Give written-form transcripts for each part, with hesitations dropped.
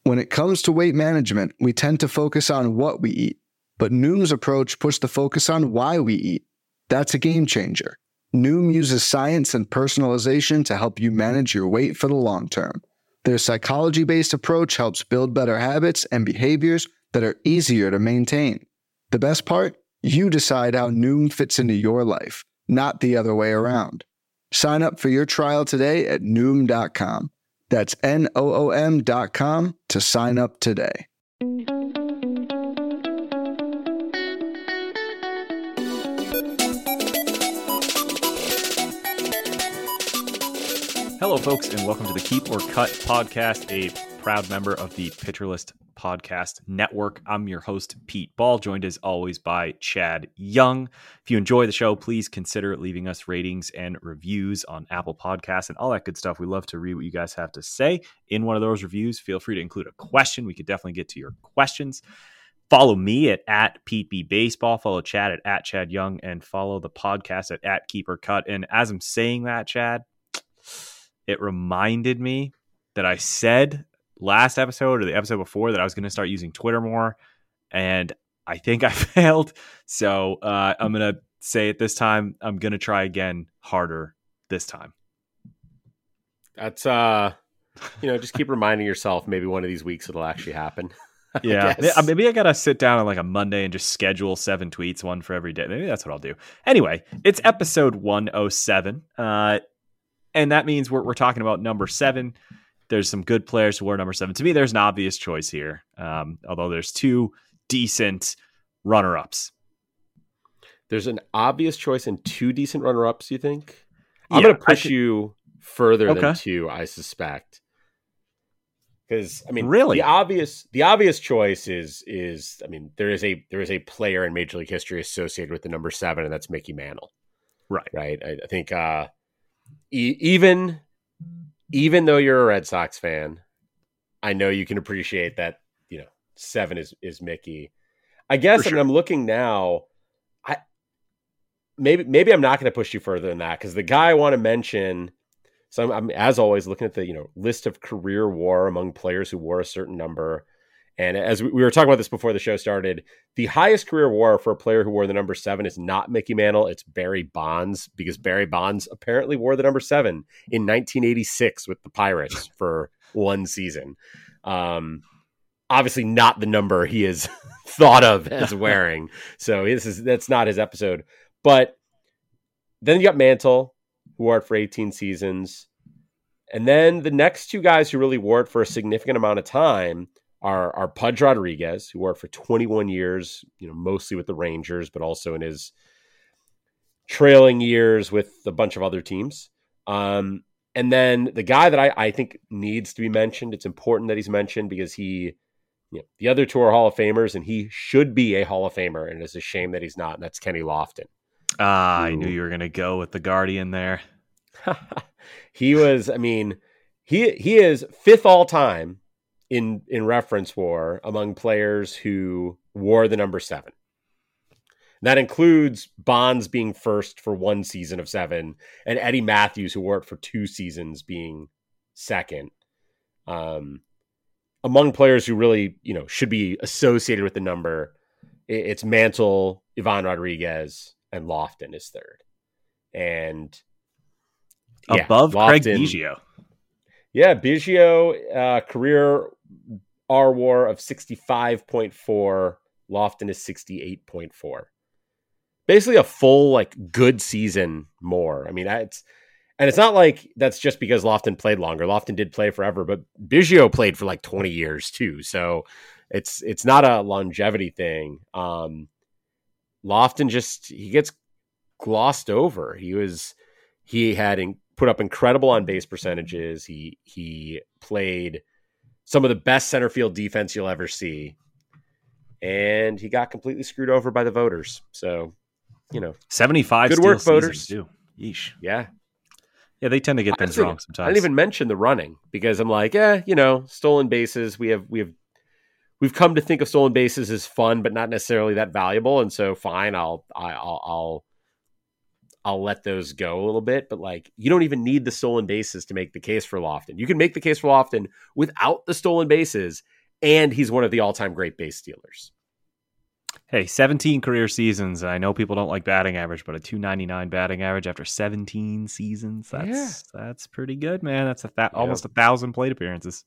When it comes to weight management, we tend to focus on what we eat, but Noom's approach puts the focus on why we eat. That's a game changer. Noom uses science and personalization to help you manage your weight for the long term. Their psychology-based approach helps build better habits and behaviors that are easier to maintain. The best part? You decide how Noom fits into your life, not the other way around. Sign up for your trial today at Noom.com. That's Noom.com to sign up today. Hello, folks, and welcome to the Keep or Cut podcast, a proud member of the Pitcher List Podcast Network. I'm your host, Pete Ball, joined as always by Chad Young. If you enjoy the show, please consider leaving us ratings and reviews on Apple Podcasts and all that good stuff. We love to read what you guys have to say in one of those reviews. Feel free to include a question. We could definitely get to your questions. Follow me at Pete B Baseball. Follow Chad at Chad Young, and follow the podcast at Keep or Cut. And as I'm saying that, Chad, it reminded me that I said last episode or the episode before that I was going to start using Twitter more, and I think I failed. So I'm going to say it this time. I'm going to try again harder this time. That's, just keep reminding yourself maybe one of these weeks it'll actually happen. Yeah. Maybe I got to sit down on like a Monday and just schedule 7 tweets, one for every day. Maybe that's what I'll do. Anyway, it's episode 107. And that means we're talking about number 7. There's some good players who wore number 7. To me, there's an obvious choice here, although there's 2 decent runner-ups. There's an obvious choice and 2 decent runner-ups, you think? I'm going to push you further than 2, I suspect. Because, I mean, really? the obvious choice is there is a player in Major League history associated with the number 7, and that's Mickey Mantle. Right. I think even though you're a Red Sox fan, I know you can appreciate that, 7 is Mickey. I guess sure. I'm looking now. Maybe I'm not going to push you further than that, because the guy I want to mention. So I'm as always looking at the list of career WAR among players who wore a certain number. And as we were talking about this before the show started, the highest career WAR for a player who wore the number 7 is not Mickey Mantle. It's Barry Bonds, because Barry Bonds apparently wore the number 7 in 1986 with the Pirates for 1 season. Obviously not the number he is thought of as wearing. So that's not his episode. But then you got Mantle, who wore it for 18 seasons. And then the next 2 guys who really wore it for a significant amount of time are Pudge Rodriguez, who wore it for 21 years, mostly with the Rangers, but also in his trailing years with a bunch of other teams. And then the guy that I think needs to be mentioned, it's important that he's mentioned because the other 2 are Hall of Famers, and he should be a Hall of Famer, and it's a shame that he's not, and that's Kenny Lofton. I knew you were going to go with the Guardian there. He was, he is 5th all time in reference WAR among players who wore the number 7. That includes Bonds being first for 1 season of 7, and Eddie Matthews, who wore it for 2 seasons, being second. Among players who really, should be associated with the number, it's Mantle, Ivan Rodriguez, and Lofton is 3rd. And above Lofton, Craig Biggio. Yeah, Biggio, career R WAR of 65.4. Lofton is 68.4. Basically a full, good season more. It's not like that's just because Lofton played longer. Lofton did play forever, but Biggio played for 20 years too. So it's not a longevity thing. Lofton he gets glossed over. He had put up incredible on base percentages. He played some of the best center field defense you'll ever see, and he got completely screwed over by the voters. So, 75 good steal work, voters. Too. Yeesh. Yeah, they tend to get things wrong sometimes. I didn't even mention the running because I'm like, stolen bases. We've come to think of stolen bases as fun, but not necessarily that valuable. And so, fine, I'll let those go a little bit. But you don't even need the stolen bases to make the case for Lofton. You can make the case for Lofton without the stolen bases, and he's one of the all-time great base stealers. Hey, 17 career seasons. I know people don't like batting average, but a 299 batting average after 17 seasons, that's pretty good, man. That's almost 1,000 plate appearances.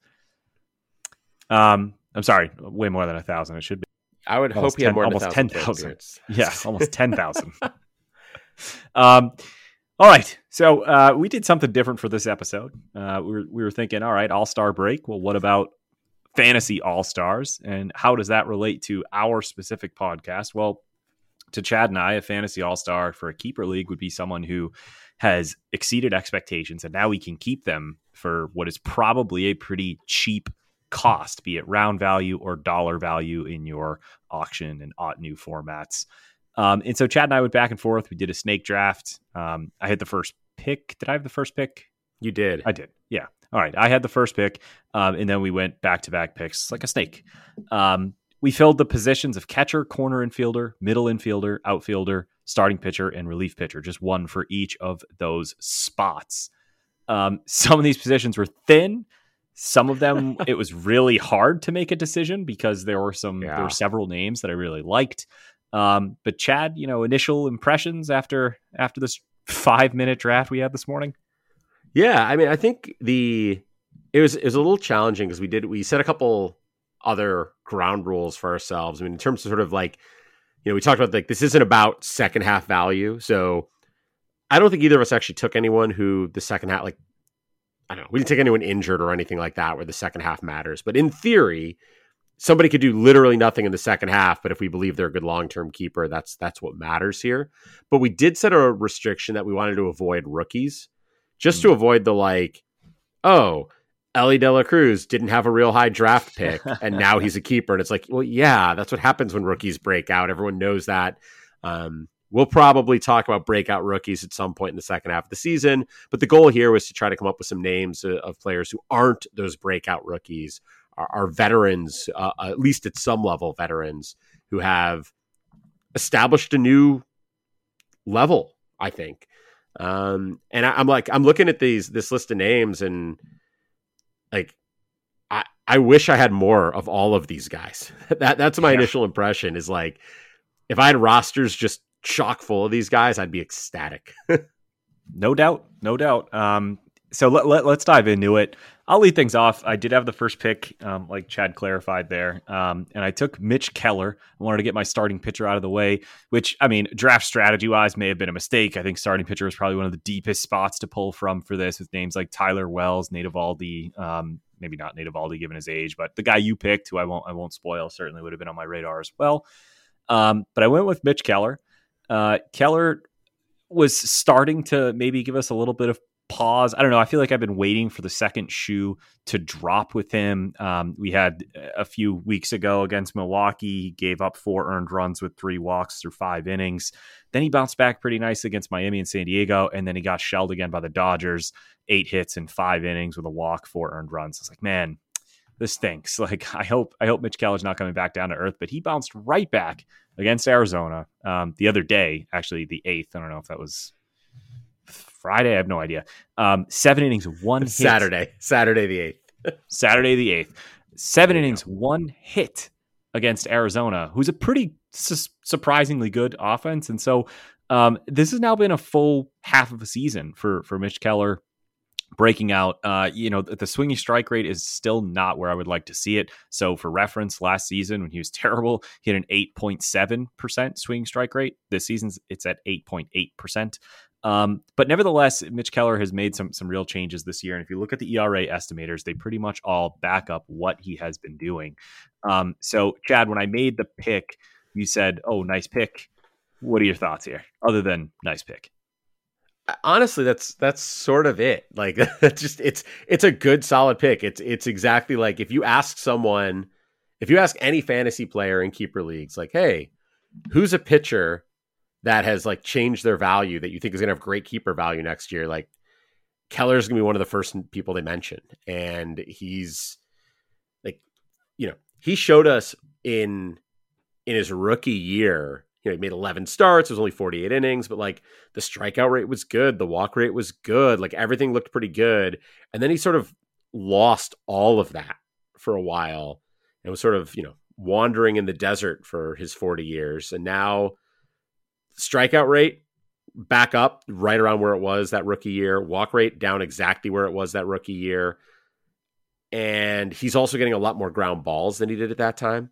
I'm sorry, way more than 1,000. It should be. I would hope he had more than almost 10,000. Yeah, almost 10,000. All right, so we did something different for this episode. We were thinking, all right, All-Star break. Well, what about fantasy all-stars, and how does that relate to our specific podcast? Well, to Chad and I, a fantasy all-star for a keeper league would be someone who has exceeded expectations, and now we can keep them for what is probably a pretty cheap cost, be it round value or dollar value in your auction and new formats. And so Chad and I went back and forth. We did a snake draft. I had the first pick. Did I have the first pick? You did. I did. Yeah. All right. I had the first pick, and then we went back-to-back picks like a snake. We filled the positions of catcher, corner infielder, middle infielder, outfielder, starting pitcher, and relief pitcher, just one for each of those spots. Some of these positions were thin. Some of them, it was really hard to make a decision because there were several names that I really liked. But Chad, initial impressions after this 5-minute draft we had this morning? Yeah, I mean, I think it was a little challenging because we set a couple other ground rules for ourselves. I mean, in terms of sort of like, we talked about like this isn't about second half value. So I don't think either of us actually took anyone who the second half, like, I don't know, we didn't take anyone injured or anything like that where the second half matters. But in theory, somebody could do literally nothing in the second half, but if we believe they're a good long-term keeper, that's what matters here. But we did set a restriction that we wanted to avoid rookies. Just to avoid the like, oh, Ellie De La Cruz didn't have a real high draft pick, and now he's a keeper. And it's like, well, yeah, that's what happens when rookies break out. Everyone knows that. We'll probably talk about breakout rookies at some point in the second half of the season. But the goal here was to try to come up with some names of players who aren't those breakout rookies, are veterans, at least at some level, veterans who have established a new level, I think. And I'm looking at this list of names and like, I wish I had more of all of these guys. That's my initial impression is like, if I had rosters just chock full of these guys, I'd be ecstatic. No doubt. So let's dive into it. I'll lead things off. I did have the first pick, like Chad clarified there. And I took Mitch Keller. I wanted to get my starting pitcher out of the way, which, I mean, draft strategy-wise may have been a mistake. I think starting pitcher was probably one of the deepest spots to pull from for this with names like Tyler Wells, Nate Eovaldi, maybe not Nate Eovaldi given his age, but the guy you picked, who I won't spoil, certainly would have been on my radar as well. But I went with Mitch Keller. Keller was starting to maybe give us a little bit of pause. I don't know. I feel like I've been waiting for the second shoe to drop with him. We had a few weeks ago against Milwaukee. He gave up 4 earned runs with 3 walks through 5 innings. Then he bounced back pretty nice against Miami and San Diego. And then he got shelled again by the Dodgers, 8 hits in 5 innings with a walk, 4 earned runs. It's like, man, this stinks. Like, I hope Mitch Keller's not coming back down to earth, but he bounced right back against Arizona the other day, actually the 8th. I don't know if that was Friday. I have no idea. 7 innings, 1 hit. Saturday the 8th. Saturday the 8th. 7 innings, 1 hit against Arizona, who's a pretty surprisingly good offense. And so this has now been a full half of a season for Mitch Keller breaking out. The swinging strike rate is still not where I would like to see it. So for reference, last season when he was terrible, he had an 8.7% swinging strike rate. This season it's at 8.8%. But nevertheless, Mitch Keller has made some real changes this year. And if you look at the ERA estimators, they pretty much all back up what he has been doing. So Chad, when I made the pick, you said, "Oh, nice pick." What are your thoughts here other than nice pick? Honestly, that's sort of it. Like, it's a good, solid pick. It's exactly like if you ask any fantasy player in keeper leagues, like, hey, who's a pitcher that has like changed their value that you think is going to have great keeper value next year? Like, Keller's going to be one of the first people they mention. And he's like, he showed us in his rookie year, he made 11 starts. It was only 48 innings, but like the strikeout rate was good. The walk rate was good. Like everything looked pretty good. And then he sort of lost all of that for a while. and was sort of, wandering in the desert for his 40 years. And now strikeout rate back up right around where it was that rookie year, walk rate down exactly where it was that rookie year. And he's also getting a lot more ground balls than he did at that time.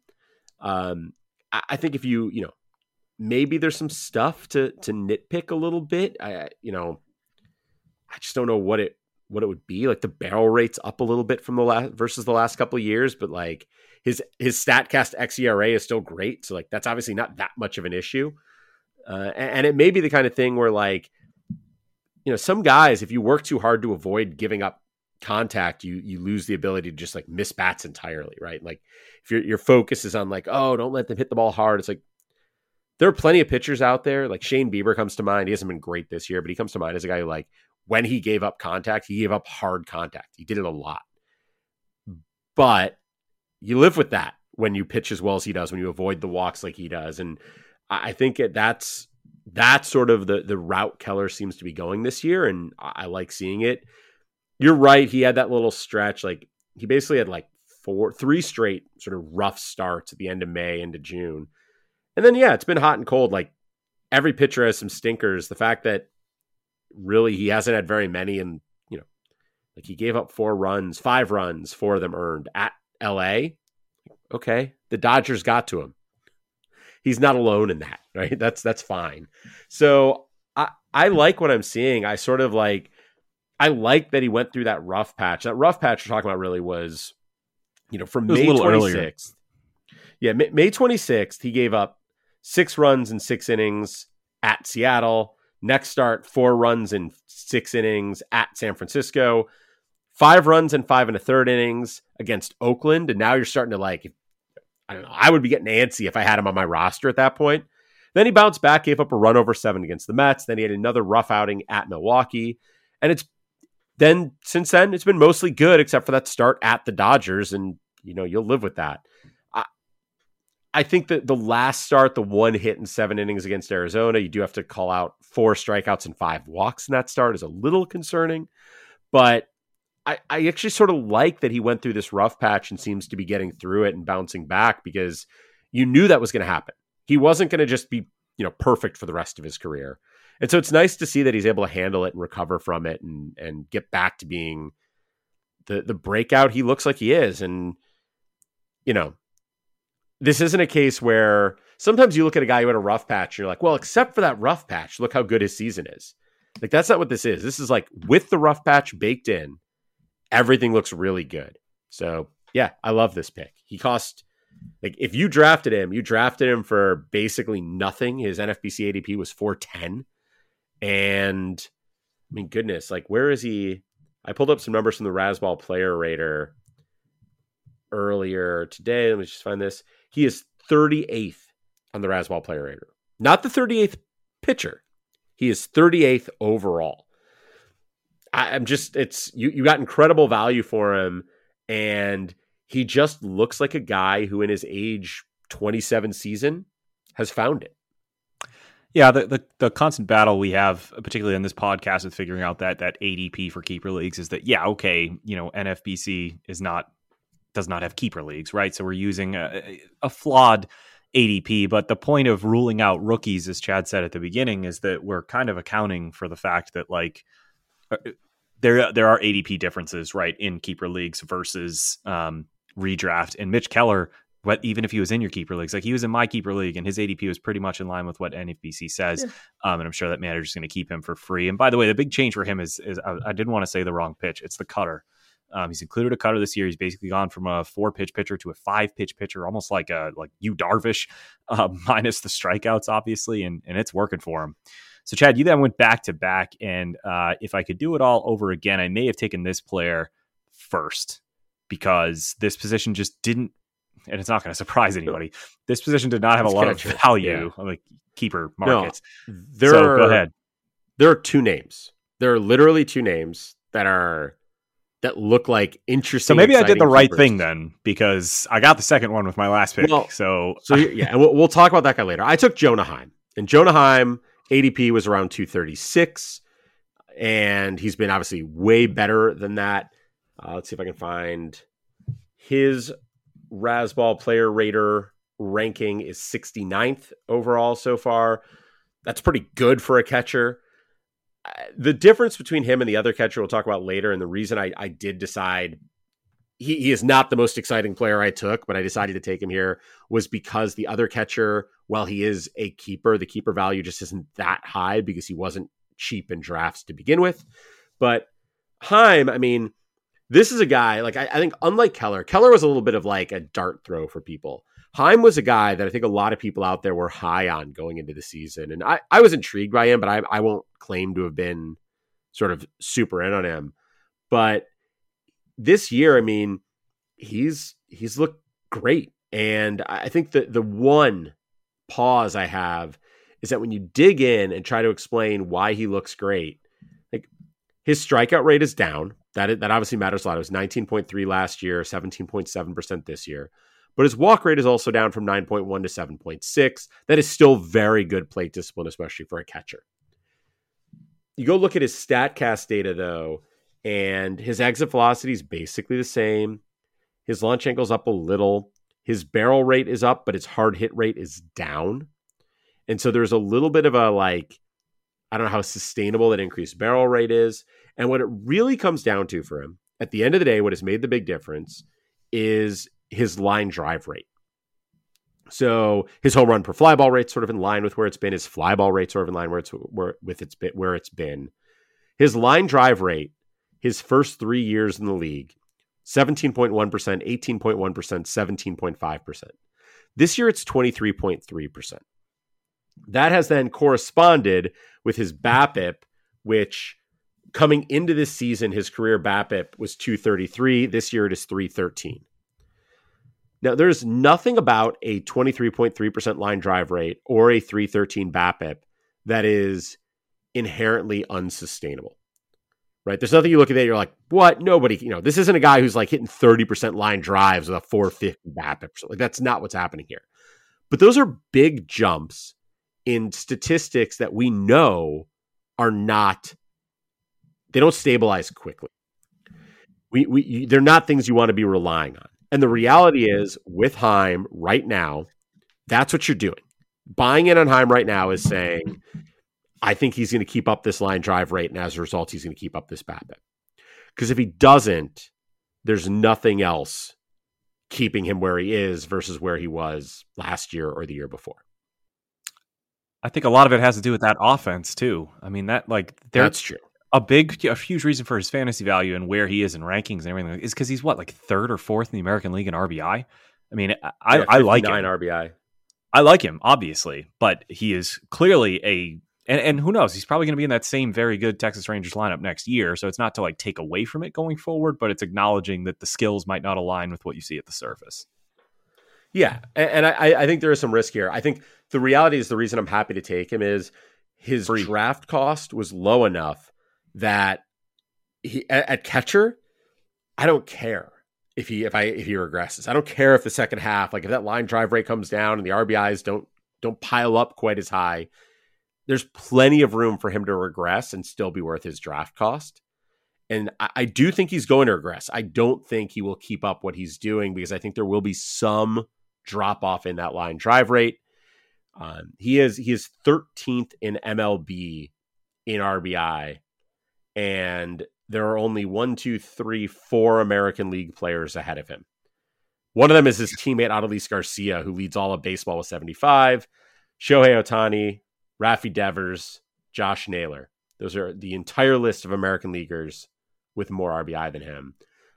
I think if maybe there's some stuff to nitpick a little bit. I just don't know what it would be. Like the barrel rate's up a little bit from versus the last couple of years, but like his StatCast xERA is still great. So like, that's obviously not that much of an issue. And it may be the kind of thing where like, some guys, if you work too hard to avoid giving up contact, you lose the ability to just like miss bats entirely. Right. Like if your focus is on like, oh, don't let them hit the ball hard. It's like, there are plenty of pitchers out there. Like Shane Bieber comes to mind. He hasn't been great this year, but he comes to mind as a guy who, like, when he gave up contact, he gave up hard contact. He did it a lot. But you live with that when you pitch as well as he does, when you avoid the walks like he does. And I think that's sort of the route Keller seems to be going this year. And I like seeing it. You're right. He had that little stretch. Like he basically had like 3 straight sort of rough starts at the end of May into June. And then, yeah, it's been hot and cold. Like every pitcher has some stinkers. The fact that really he hasn't had very many, and like he gave up 5 runs, 4 of them earned at LA. Okay, the Dodgers got to him. He's not alone in that, right? That's fine. So I like what I'm seeing. I sort of like, I like that he went through that rough patch. That rough patch we're talking about really was, from May 26th. Earlier. Yeah, May 26th, he gave up 6 runs in 6 innings at Seattle. Next start, 4 runs in 6 innings at San Francisco. 5 runs in 5 1/3 innings against Oakland. And now you're starting to like, I don't know, I would be getting antsy if I had him on my roster at that point. Then he bounced back, gave up a run over 7 against the Mets. Then he had another rough outing at Milwaukee. And since then, it's been mostly good, except for that start at the Dodgers. And, you'll live with that. I think that the last start, the 1 hit in 7 innings against Arizona, you do have to call out 4 strikeouts and 5 walks in that start is a little concerning. But I actually sort of like that he went through this rough patch and seems to be getting through it and bouncing back, because you knew that was going to happen. He wasn't going to just be, perfect for the rest of his career. And so it's nice to see that he's able to handle it and recover from it and get back to being the breakout he looks like he is. And, this isn't a case where sometimes you look at a guy who had a rough patch and you're like, well, except for that rough patch, look how good his season is. Like, that's not what this is. This is like with the rough patch baked in, everything looks really good. So yeah, I love this pick. He cost, like, if you drafted him for basically nothing. His NFBC ADP was 410. And I mean, goodness, like, where is he? I pulled up some numbers from the Razzball Player Rater earlier today. Let me just find this. He is 38th on the Razzball Player Rater. Not the 38th pitcher. He is 38th overall. You got incredible value for him, and he just looks like a guy who in his age 27 season has found it. Yeah, the constant battle we have, particularly on this podcast, with figuring out that ADP for keeper leagues is that, yeah, okay, NFBC does not have keeper leagues, right? So we're using a flawed ADP, but the point of ruling out rookies, as Chad said at the beginning, is that we're kind of accounting for the fact that, like, there are ADP differences, right, in keeper leagues versus redraft. And Mitch Keller, even if he was in your keeper leagues, like, he was in my keeper league, and his ADP was pretty much in line with what NFBC says. Yeah. And I'm sure that manager's going to keep him for free. And by the way, the big change for him is I didn't want to say the wrong pitch. It's the cutter. He's included a cutter this year. He's basically gone from a 4-pitch pitcher to a 5-pitch pitcher, almost like Yu Darvish, minus the strikeouts, obviously, and it's working for him. So, Chad, you then went back to back, and if I could do it all over again, I may have taken this player first, because this position just didn't, and it's not going to surprise anybody, this position did not have a lot of value on the keeper markets. No, go ahead. There are 2 names. There are literally 2 names that look like interesting. So maybe I did the right thing then, because I got the second one with my last pick. Well, so yeah, and we'll talk about that guy later. I took Jonah Heim, and Jonah Heim ADP was around 236, and he's been obviously way better than that. Let's see if I can find his Razzball Player Rater ranking is 69th overall so far. That's pretty good for a catcher. The difference between him and the other catcher we'll talk about later, and the reason I did decide he is not the most exciting player I took, but I decided to take him here, was because the other catcher, while he is a keeper, the keeper value just isn't that high because he wasn't cheap in drafts to begin with. But Heim, I mean, this is a guy, like, I think unlike Keller was a little bit of like a dart throw for people. Heim was a guy that I think a lot of people out there were high on going into the season. And I was intrigued by him, but I won't claim to have been sort of super in on him. But this year, I mean, he's looked great. And I think that the one pause I have is that when you dig in and try to explain why he looks great, like, his strikeout rate is down. That obviously matters a lot. It was 19.3 last year, 17.7% this year. But his walk rate is also down from 9.1 to 7.6. That is still very good plate discipline, especially for a catcher. You go look at his StatCast data, though, and his exit velocity is basically the same. His launch angle is up a little. His barrel rate is up, but his hard hit rate is down. And so there's a little bit of a, like, I don't know how sustainable that increased barrel rate is. And what it really comes down to for him, at the end of the day, what has made the big difference is his line drive rate. So his home run per fly ball rate sort of in line with where it's been. His fly ball rate sort of in line where it's been. His line drive rate, his first 3 years in the league, 17.1%, 18.1%, 17.5%. This year it's 23.3%. That has then corresponded with his BABIP, which coming into this season, his career BABIP was 233. This year it is 313. Now, there's nothing about a 23.3% line drive rate or a 313 BABIP that is inherently unsustainable, right? There's nothing you look at that, you're like, what? Nobody, this isn't a guy who's like hitting 30% line drives with a 450 BABIP. Like, that's not what's happening here. But those are big jumps in statistics that we know are not, they don't stabilize quickly. They're not things you want to be relying on. And the reality is, with Heim right now, that's what you're doing. Buying in on Heim right now is saying, I think he's going to keep up this line drive rate, and as a result, he's going to keep up this BABIP. Because if he doesn't, there's nothing else keeping him where he is versus where he was last year or the year before. I think a lot of it has to do with that offense too. I mean, that's true. A huge reason for his fantasy value and where he is in rankings and everything is because he's like third or fourth in the American League in RBI. I mean, I like him. RBI. I like him, obviously, but he is clearly and who knows? He's probably going to be in that same very good Texas Rangers lineup next year. So it's not to like take away from it going forward, but it's acknowledging that the skills might not align with what you see at the surface. Yeah, and I think there is some risk here. I think the reality is the reason I'm happy to take him is his draft cost was low enough that he, at catcher, I don't care if he regresses. I don't care if the second half, like if that line drive rate comes down and the RBIs don't pile up quite as high. There's plenty of room for him to regress and still be worth his draft cost. And I do think he's going to regress. I don't think he will keep up what he's doing because I think there will be some drop off in that line drive rate. He is 13th in MLB in RBI, and there are only 4 American League players ahead of him. One of them is his teammate Adolis Garcia, who leads all of baseball with 75. Shohei Ohtani, Rafi Devers, Josh Naylor. Those are the entire list of American leaguers with more RBI than him.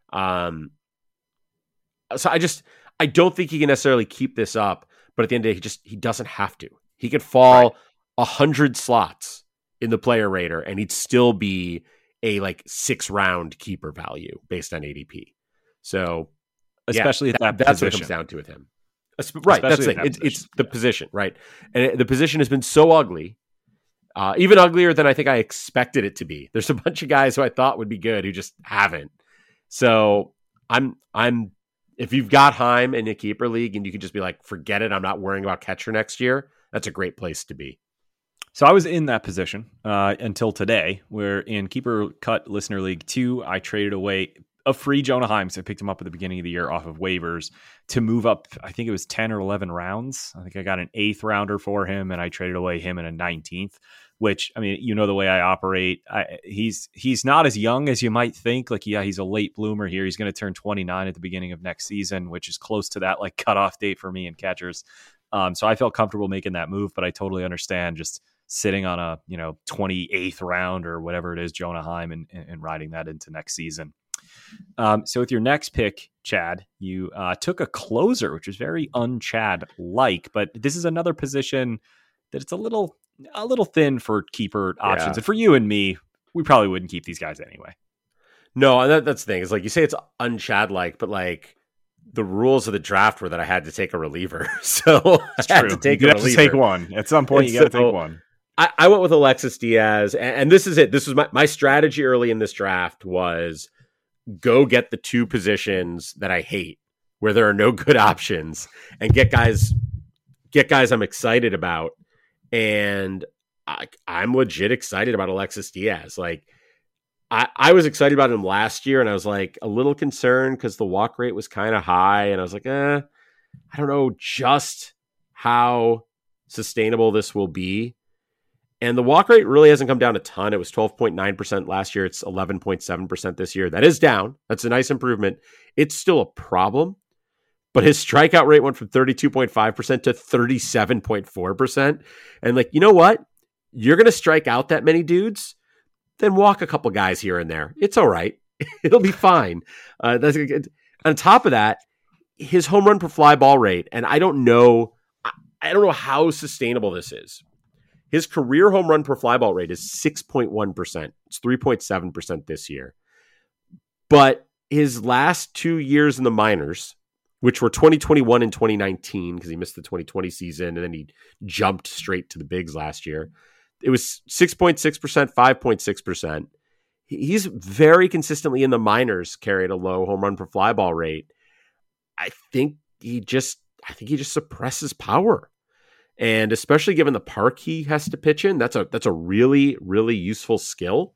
So I don't think he can necessarily keep this up, but at the end of the day, he doesn't have to. He could fall 100 slots in the player rater, and he'd still be a 6-round keeper value based on ADP. So especially at that that's position. what it comes down to with him. Right. Especially that's it. It's the position, right? And the position has been so ugly, even uglier than I think I expected it to be. There's a bunch of guys who I thought would be good who just haven't. So I'm if you've got Heim in a keeper league and you can just be like, forget it, I'm not worrying about catcher next year, that's a great place to be. So I was in that position until today, where in Keeper Cut Listener League 2, I traded away a free Jonah Heim. I picked him up at the beginning of the year off of waivers to move up. I think it was 10 or 11 rounds. I think I got an 8th rounder for him, and I traded away him in a 19th, which, I mean, you know, the way I operate, he's not as young as you might think. Like, yeah, he's a late bloomer here. He's going to turn 29 at the beginning of next season, which is close to that like cutoff date for me in catchers. So I felt comfortable making that move, but I totally understand just sitting on a, 28th round or whatever it is, Jonah Heim, and riding that into next season. So with your next pick, Chad, you took a closer, which is very un-Chad-like, but this is another position that it's a little thin for keeper options. And for you and me, we probably wouldn't keep these guys anyway. No, that's the thing. It's like you say it's un-Chad-like, but like the rules of the draft were that I had to take a reliever. So it's I had true. to take you a have reliever. to take one. At some point, you got to take one. I went with Alexis Diaz, and this is it. This was my strategy early in this draft was go get the 2 positions that I hate, where there are no good options, and get guys I'm excited about. And I'm legit excited about Alexis Diaz. Like I was excited about him last year, and I was like a little concerned because the walk rate was kind of high, and I was like, I don't know just how sustainable this will be. And the walk rate really hasn't come down a ton. It was 12.9% last year. It's 11.7% this year. That is down. That's a nice improvement. It's still a problem, but his strikeout rate went from 32.5% to 37.4%. And like, you know what? You're going to strike out that many dudes, then walk a couple guys here and there. It's all right. It'll be fine. That's on top of that, his home run per fly ball rate, and I don't know how sustainable this is. His career home run per fly ball rate is 6.1%. It's 3.7% this year. But his last 2 years in the minors, which were 2021 and 2019, because he missed the 2020 season and then he jumped straight to the bigs last year, it was 6.6%, 5.6%. He's very consistently in the minors carried a low home run per fly ball rate. I think he just suppresses power. And especially given the park he has to pitch in, that's a really, really useful skill.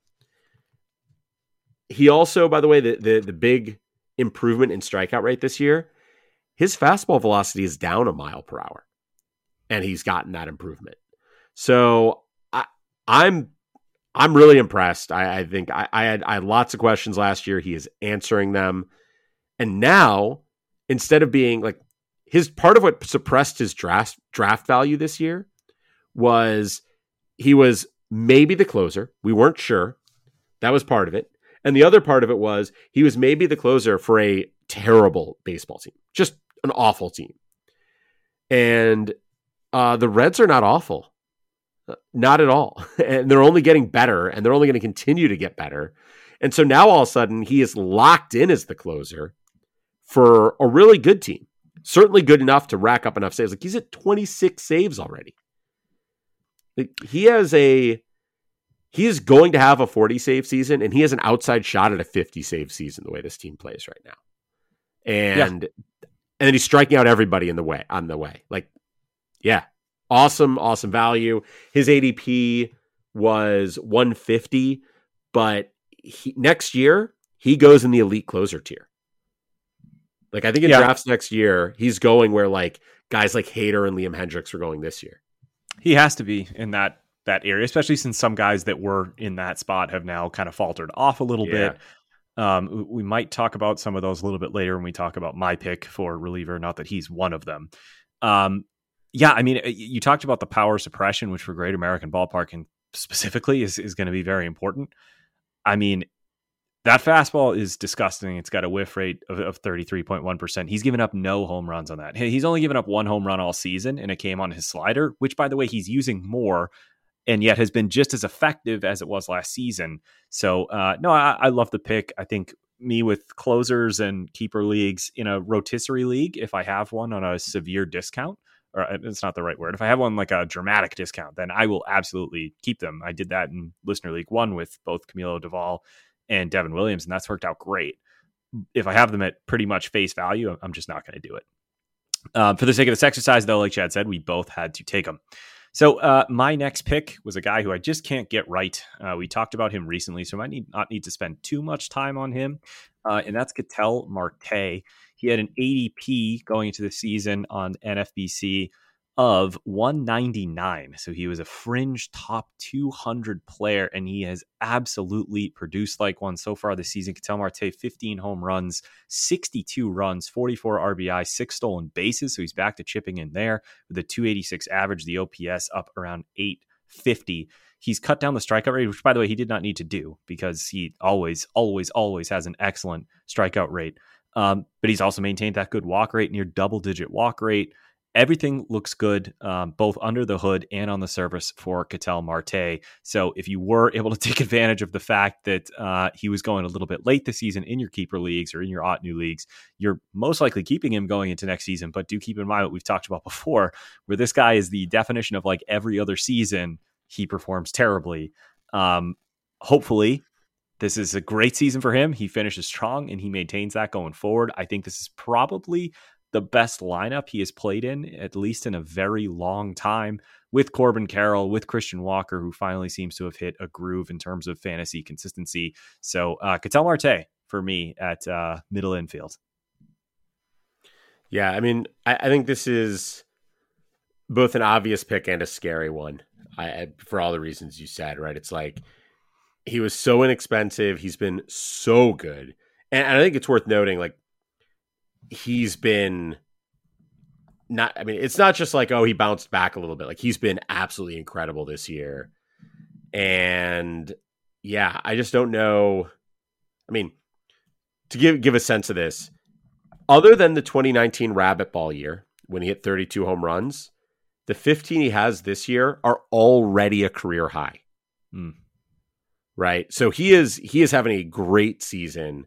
He also, by the way, the big improvement in strikeout rate this year, his fastball velocity is down a mile per hour. And he's gotten that improvement. So I'm really impressed. I think I had lots of questions last year. He is answering them. And now, instead of being like, his part of what suppressed his draft value this year was he was maybe the closer. We weren't sure. That was part of it. And the other part of it was he was maybe the closer for a terrible baseball team, just an awful team. And the Reds are not awful, not at all. And they're only getting better, and they're only going to continue to get better. And so now all of a sudden he is locked in as the closer for a really good team. Certainly good enough to rack up enough saves. Like he's at 26 saves already. Like he is going to have a 40 save season, and he has an outside shot at a 50 save season the way this team plays right now. And then he's striking out everybody on the way. Like, yeah, awesome value. His ADP was 150, but next year he goes in the elite closer tier. Like, I think in drafts next year, he's going where like guys like Hader and Liam Hendricks are going this year. He has to be in that area, especially since some guys that were in that spot have now kind of faltered off a little bit. We might talk about some of those a little bit later when we talk about my pick for reliever, not that he's one of them. I mean, you talked about the power suppression, which for Great American Ballpark and specifically is going to be very important. I mean, that fastball is disgusting. It's got a whiff rate of 33.1%. He's given up no home runs on that. He's only given up 1 home run all season, and it came on his slider, which, by the way, he's using more and yet has been just as effective as it was last season. So, I love the pick. I think me with closers and keeper leagues in a rotisserie league, if I have one on a severe discount, or it's not the right word, if I have one like a dramatic discount, then I will absolutely keep them. I did that in Listener League 1 with both Camilo Doval and Devin Williams, and that's worked out great. If I have them at pretty much face value, I'm just not going to do it. For the sake of this exercise, though, like Chad said, we both had to take them. So my next pick was a guy who I just can't get right. We talked about him recently, so I might not need to spend too much time on him. and that's Ketel Marte. He had an ADP going into the season on NFBC of 199. So he was a fringe top 200 player, and he has absolutely produced like one so far this season. Ketel Marte, 15 home runs, 62 runs, 44 RBI, 6 stolen bases. So he's back to chipping in there with a 286 average, the OPS up around 850. He's cut down the strikeout rate, which, by the way, he did not need to do because he always has an excellent strikeout rate. But he's also maintained that good walk rate, near double-digit walk rate. Everything looks good, both under the hood and on the surface for Ketel Marte. So if you were able to take advantage of the fact that he was going a little bit late this season in your keeper leagues or in your Ottoneu leagues, you're most likely keeping him going into next season. But do keep in mind what we've talked about before, where this guy is the definition of like every other season he performs terribly. Hopefully, this is a great season for him. He finishes strong and he maintains that going forward. I think this is probably the best lineup he has played in, at least in a very long time, with Corbin Carroll, with Christian Walker, who finally seems to have hit a groove in terms of fantasy consistency. So Ketel Marte for me at middle infield. Yeah, I mean, I think this is both an obvious pick and a scary one. For all the reasons you said, right? It's like he was so inexpensive. He's been so good. And I think it's worth noting, like, he's been it's not just like, oh, he bounced back a little bit. Like, he's been absolutely incredible this year. And yeah, I just don't know. I mean, to give a sense of this, other than the 2019 Rabbit Ball year when he hit 32 home runs, the 15 he has this year are already a career high. Right. So he is having a great season.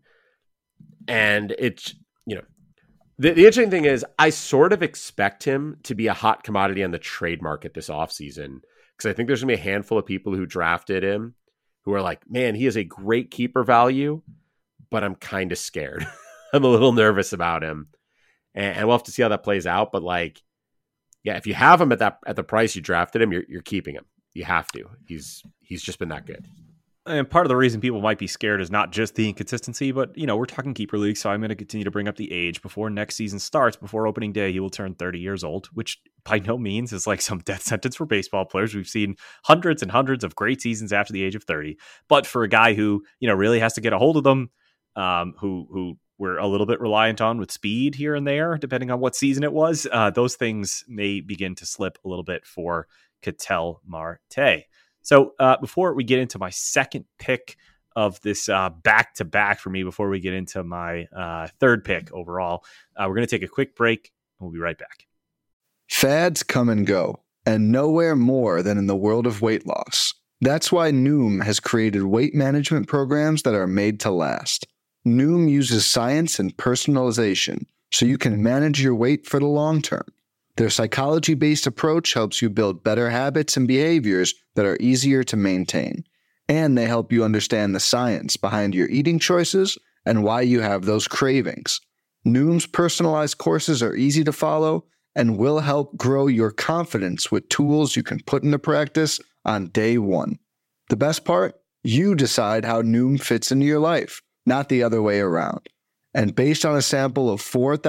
And it's, the interesting thing is I sort of expect him to be a hot commodity on the trade market this offseason, because I think there's going to be a handful of people who drafted him who are like, man, he is a great keeper value, but I'm kind of scared. I'm a little nervous about him. And we'll have to see how that plays out. But like, yeah, if you have him at the price you drafted him, you're keeping him. You have to. He's just been that good. And part of the reason people might be scared is not just the inconsistency, but, we're talking keeper league, so I'm going to continue to bring up the age. Before next season starts, before opening day, he will turn 30 years old, which by no means is like some death sentence for baseball players. We've seen hundreds and hundreds of great seasons after the age of 30. But for a guy who, really has to get a hold of them, who we're a little bit reliant on with speed here and there, depending on what season it was, those things may begin to slip a little bit for Ketel Marte. So before we get into my second pick of this back-to-back for me, before we get into my third pick overall, we're going to take a quick break, and we'll be right back. Fads come and go, and nowhere more than in the world of weight loss. That's why Noom has created weight management programs that are made to last. Noom uses science and personalization so you can manage your weight for the long term. Their psychology-based approach helps you build better habits and behaviors that are easier to maintain. And they help you understand the science behind your eating choices and why you have those cravings. Noom's personalized courses are easy to follow and will help grow your confidence with tools you can put into practice on day one. The best part? You decide how Noom fits into your life, not the other way around. And based on a sample of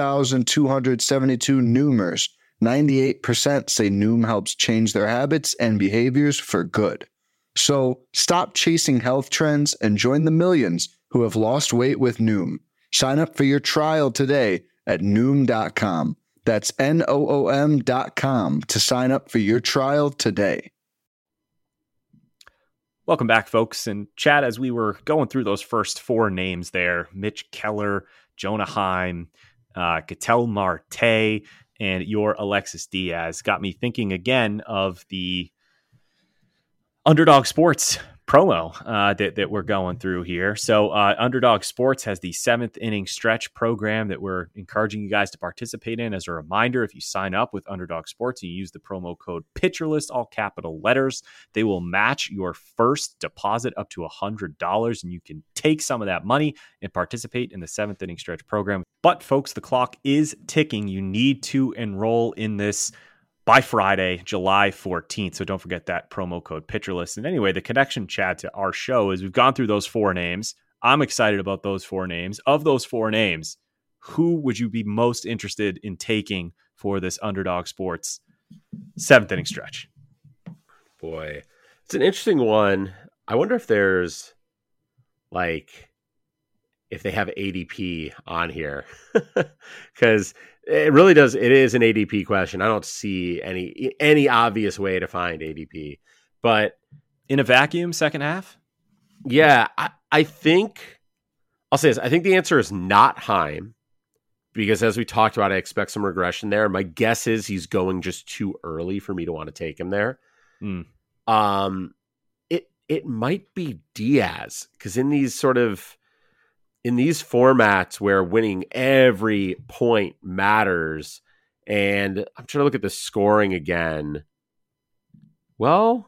4,272 Noomers, 98% say Noom helps change their habits and behaviors for good. So stop chasing health trends and join the millions who have lost weight with Noom. Sign up for your trial today at Noom.com. That's Noom.com to sign up for your trial today. Welcome back, folks. And Chad, as we were going through those first four names there, Mitch Keller, Jonah Heim, Ketel Marte, and your Alexis Diaz, got me thinking again of the Underdog Sports promo that we're going through here. So Underdog Sports has the 7th inning stretch program that we're encouraging you guys to participate in. As a reminder, if you sign up with Underdog Sports and you use the promo code PitcherList, all capital letters, they will match your first deposit up to $100, and you can take some of that money and participate in the 7th inning stretch program. But folks, the clock is ticking. You need to enroll in this by Friday, July 14th. So don't forget that promo code PitcherList. And anyway, the connection, Chad, to our show is we've gone through those four names. I'm excited about those 4 names. Of those 4 names, who would you be most interested in taking for this Underdog Sports 7th inning stretch? Boy, it's an interesting one. I wonder if there's if they have ADP on here, because it really does. It is an ADP question. I don't see any obvious way to find ADP, but in a vacuum, second half. Yeah, I think I'll say this. I think the answer is not Heim, because as we talked about, I expect some regression there. My guess is he's going just too early for me to want to take him there. It might be Diaz, because in these formats where winning every point matters, and I'm trying to look at the scoring again. Well,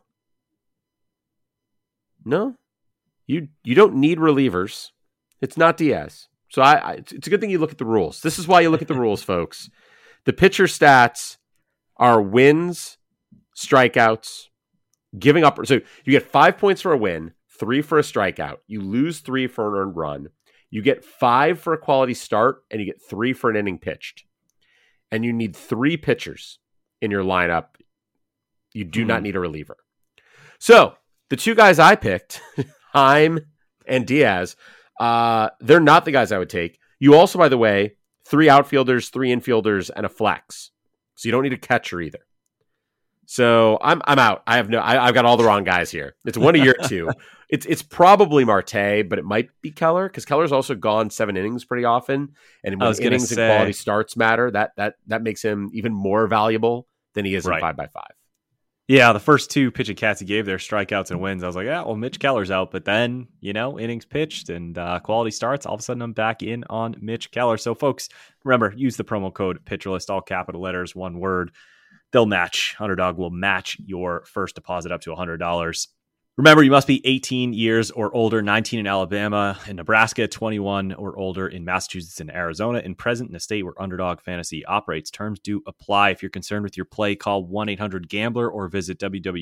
no, you don't need relievers. It's not Diaz. So it's a good thing you look at the rules. This is why you look at the rules, folks. The pitcher stats are wins, strikeouts, giving up. So you get 5 points for a win, 3 for a strikeout. You lose 3 for an earned run. You get 5 for a quality start, and you get 3 for an inning pitched. And you need 3 pitchers in your lineup. You do not need a reliever. So the 2 guys I picked, Heim and Diaz, they're not the guys I would take. You also, by the way, 3 outfielders, 3 infielders, and a flex. So you don't need a catcher either. So I'm out. I've got all the wrong guys here. It's one of your 2. It's probably Marte, but it might be Keller, because Keller's also gone 7 innings pretty often. And when innings and quality starts matter, that makes him even more valuable than he is in 5x5. Yeah, the first 2 pitching cats he gave their strikeouts and wins. I was like, yeah, well, Mitch Keller's out. But then, innings pitched and quality starts. All of a sudden, I'm back in on Mitch Keller. So, folks, remember, use the promo code PitcherList, all capital letters, one word. They'll match. Underdog will match your first deposit up to $100. Remember, you must be 18 years or older, 19 in Alabama and Nebraska, 21 or older in Massachusetts and Arizona, and present in a state where Underdog Fantasy operates. Terms do apply. If you're concerned with your play, call 1-800-GAMBLER or visit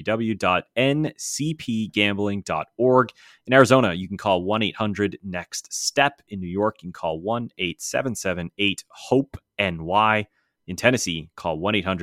www.ncpgambling.org. In Arizona, you can call 1-800-NEXT-STEP. In New York, you can call 1-877-8-HOPE-NY. In Tennessee, call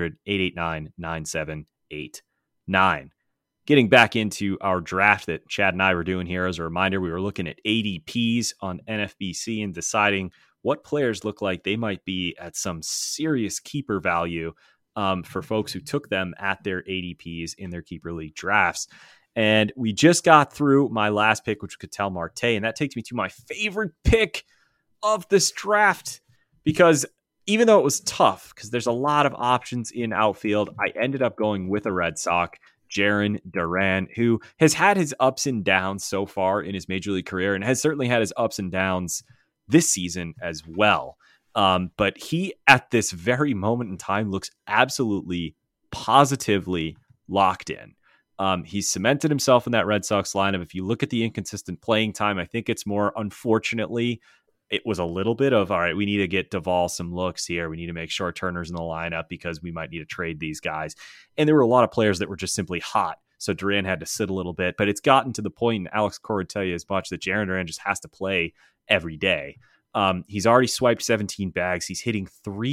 1-800-889-9789. Getting back into our draft that Chad and I were doing here, as a reminder, we were looking at ADPs on NFBC and deciding what players look like they might be at some serious keeper value for folks who took them at their ADPs in their keeper league drafts. And we just got through my last pick, which was Ketel Marte, and that takes me to my favorite pick of this draft, because even though it was tough, because there's a lot of options in outfield, I ended up going with a Red Sox, Jarren Duran, who has had his ups and downs so far in his major league career and has certainly had his ups and downs this season as well. But he, at this very moment in time, looks absolutely positively locked in. He's cemented himself in that Red Sox lineup. If you look at the inconsistent playing time, I think it's more, unfortunately, it was a little bit of, all right, we need to get Duvall some looks here. We need to make sure Turner's in the lineup because we might need to trade these guys. And there were a lot of players that were just simply hot. So Duran had to sit a little bit, but it's gotten to the point, and Alex Cora would tell you as much, that Jarren Duran just has to play every day. He's already swiped 17 bags. He's hitting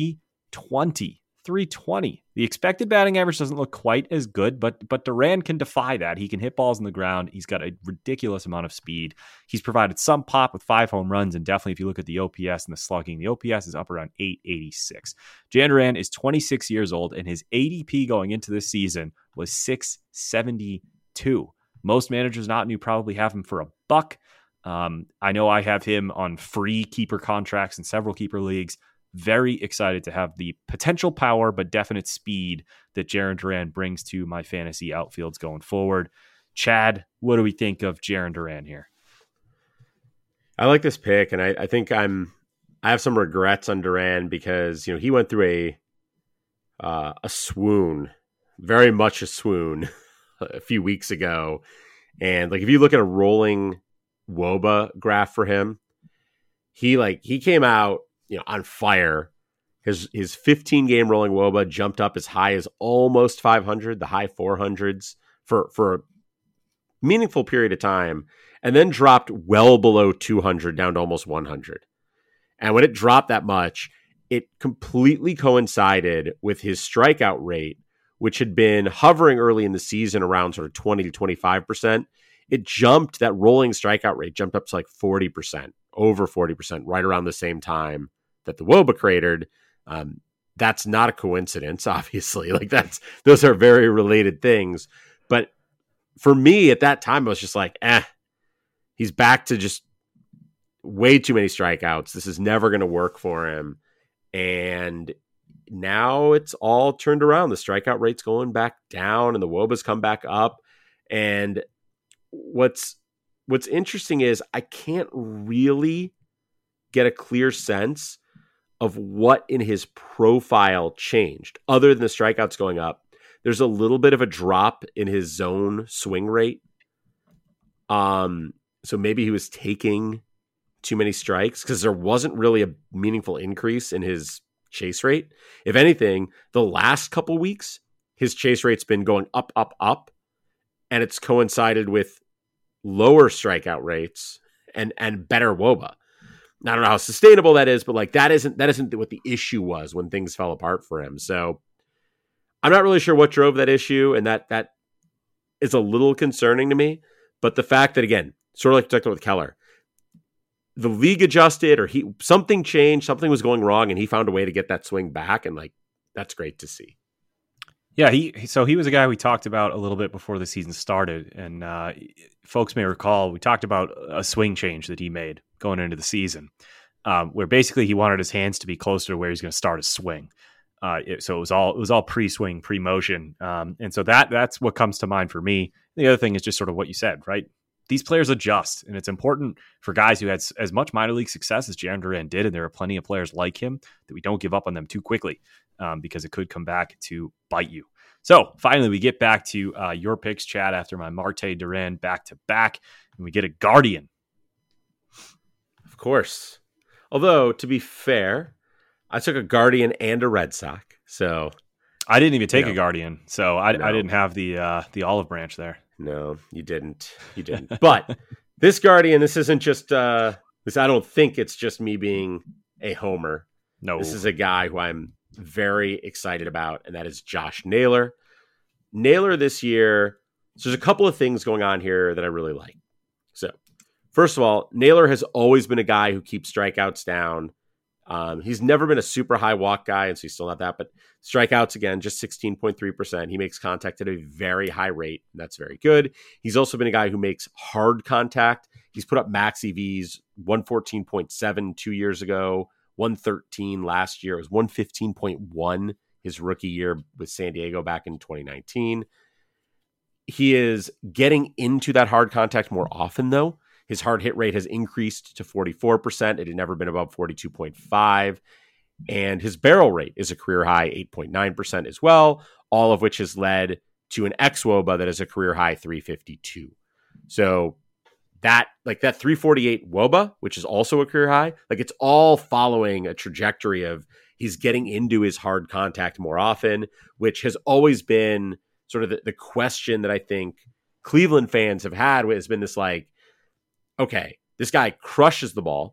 320. The expected batting average doesn't look quite as good, but Duran can defy that. He can hit balls on the ground. He's got a ridiculous amount of speed. He's provided some pop with 5 home runs, and definitely if you look at the OPS and the slugging, the OPS is up around 886. Jarren Duran is 26 years old, and his ADP going into this season was 672. Most managers not new probably have him for $1. I know I have him on free keeper contracts in several keeper leagues. Very excited to have the potential power, but definite speed that Jarren Duran brings to my fantasy outfields going forward. Chad, what do we think of Jarren Duran here? I like this pick, and I think I have some regrets on Duran because he went through a swoon, very much a swoon, a few weeks ago, and if you look at a rolling WOBA graph for him, he came out on fire. His 15-game rolling WOBA jumped up as high as almost 500, the high 400s for a meaningful period of time. and then dropped well below 200 down to almost 100. And when it dropped that much, it completely coincided with his strikeout rate, which had been hovering early in the season around sort of 20 to 25%. It jumped, that rolling strikeout rate jumped up to like 40%, over 40%, right around the same time that the WOBA cratered. That's not a coincidence, obviously. Like those are very related things. But for me at that time, I was just like, he's back to just way too many strikeouts. This is never going to work for him. And now it's all turned around. The strikeout rate's going back down and the WOBA's come back up. And what's interesting is I can't really get a clear sense of what in his profile changed other than the strikeouts going up. There's a little bit of a drop in his zone swing rate. So maybe he was taking too many strikes because there wasn't really a meaningful increase in his chase rate. If anything, the last couple weeks, his chase rate's been going up, up, up, and it's coincided with lower strikeout rates and better WOBA. I don't know how sustainable that is, but like that isn't what the issue was when things fell apart for him. So I'm not really sure what drove that issue, and that is a little concerning to me. But the fact that, again, sort of like talked with Keller, the league adjusted or something changed, something was going wrong, and he found a way to get that swing back, and like that's great to see. Yeah, he was a guy we talked about a little bit before the season started, and folks may recall we talked about a swing change that he made going into the season, where basically he wanted his hands to be closer to where he's going to start his swing. So it was all pre-swing, pre-motion, and so that's what comes to mind for me. The other thing is just sort of what you said, right? These players adjust, and it's important for guys who had as much minor league success as Jarren Duran did, and there are plenty of players like him, that we don't give up on them too quickly, because it could come back to bite you. So finally, we get back to your picks, Chad, after my Marte Duran back-to-back, and we get a Guardian. Of course. Although, to be fair, I took a Guardian and a Red Sox, so I didn't even take a Guardian, so I didn't have the olive branch there. No, you didn't. But this Guardian, this isn't just this. I don't think it's just me being a homer. No, this is a guy who I'm very excited about, and that is Josh Naylor. Naylor this year. So there's a couple of things going on here that I really like. So first of all, Naylor has always been a guy who keeps strikeouts down. He's never been a super high walk guy, and so he's still not that, but strikeouts, again, just 16.3%. He makes contact at a very high rate, and that's very good. He's also been a guy who makes hard contact. He's put up max EVs, 114.7 2 years ago, 113 last year. It was 115.1 his rookie year with San Diego back in 2019. He is getting into that hard contact more often, though. His hard hit rate has increased to 44%. It had never been above 42.5%. And his barrel rate is a career high 8.9% as well, all of which has led to an xWOBA that is a career high 352. So that 348 WOBA, which is also a career high, like it's all following a trajectory of he's getting into his hard contact more often, which has always been sort of the question that I think Cleveland fans have had, has been this like, okay, this guy crushes the ball.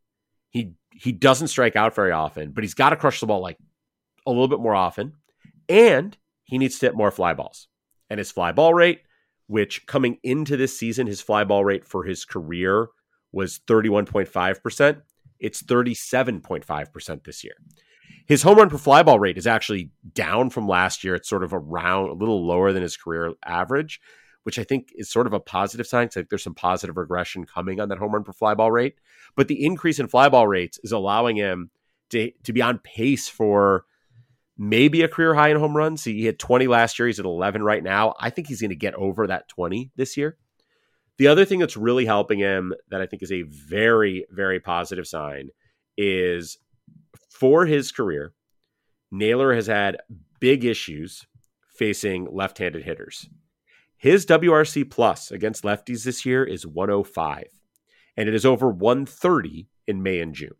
He doesn't strike out very often, but he's got to crush the ball like a little bit more often. And he needs to hit more fly balls. And his fly ball rate, which coming into this season, his fly ball rate for his career was 31.5%. It's 37.5% this year. His home run per fly ball rate is actually down from last year. It's sort of around a little lower than his career average, which I think is sort of a positive sign. I think there's some positive regression coming on that home run per fly ball rate. But the increase in fly ball rates is allowing him to be on pace for maybe a career high in home runs. He hit 20 last year. He's at 11 right now. I think he's going to get over that 20 this year. The other thing that's really helping him that I think is a very, very positive sign is for his career, Naylor has had big issues facing left-handed hitters. His WRC plus against lefties this year is 105, and it is over 130 in May and June.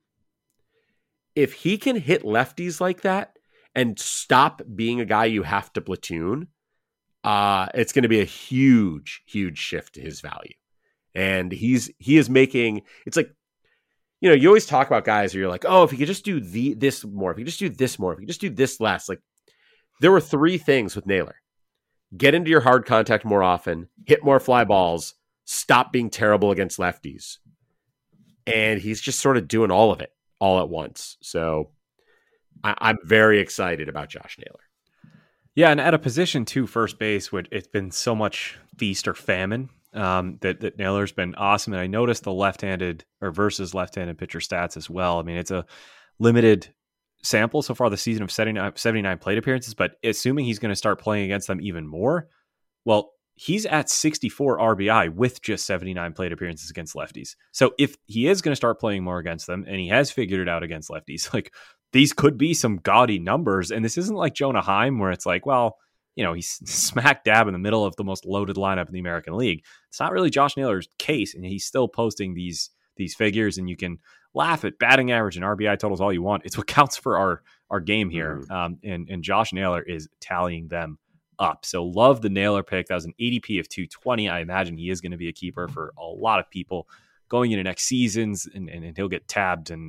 If he can hit lefties like that and stop being a guy you have to platoon, it's going to be a huge, huge shift to his value. And he is making, it's like, you know, you always talk about guys where you're like, oh, if he could just do this more, if he could just do this more, if he could just do this less. Like, there were 3 things with Naylor: get into your hard contact more often, hit more fly balls, stop being terrible against lefties. And he's just sort of doing all of it all at once. So I'm very excited about Josh Naylor. Yeah, and at a position too, first base, which it's been so much feast or famine, that Naylor's been awesome. And I noticed the left-handed or versus left-handed pitcher stats as well. I mean, it's a limited sample so far this season of 79 plate appearances, but assuming he's going to start playing against them even more, well, he's at 64 RBI with just 79 plate appearances against lefties. So if he is going to start playing more against them, and he has figured it out against lefties, like, these could be some gaudy numbers. And this isn't like Jonah Heim, where it's like, well, you know, he's smack dab in the middle of the most loaded lineup in the American League. It's not really Josh Naylor's case, and he's still posting these figures, and you can laugh at batting average and RBI totals all you want. It's what counts for our game here. And Josh Naylor is tallying them up. So love the Naylor pick. That was an ADP of 220. I imagine he is going to be a keeper for a lot of people going into next seasons, and he'll get tabbed and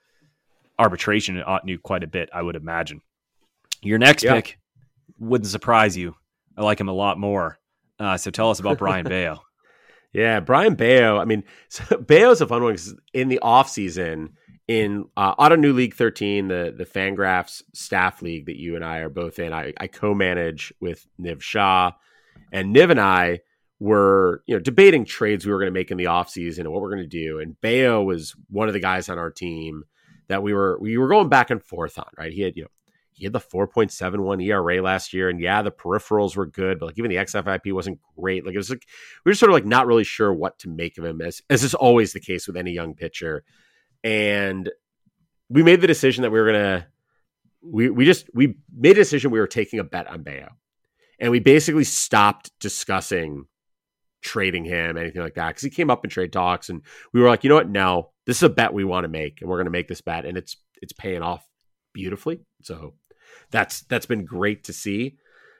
arbitration at Ottoneu quite a bit, I would imagine. Your next pick wouldn't surprise you. I like him a lot more. So tell us about Brayan Bello. Yeah, Brayan Bello. I mean, so Bello's a fun one because in the offseason, in Ottoneu League 13, the Fangraphs staff league that you and I are both in, I co-manage with Niv Shah. And Niv and I were, you know, debating trades we were going to make in the offseason and what we're going to do. And Bello was one of the guys on our team that we were going back and forth on, right? He had the 4.71 ERA last year, and yeah, the peripherals were good, but like even the xFIP wasn't great. Like, it was like we were sort of like not really sure what to make of him, as is always the case with any young pitcher. And we made the decision that we were gonna we made a decision we were taking a bet on Bello, and we basically stopped discussing trading him, anything like that, because he came up in trade talks, and we were like, you know what, no, this is a bet we want to make, and we're going to make this bet, and it's paying off beautifully. So that's been great to see.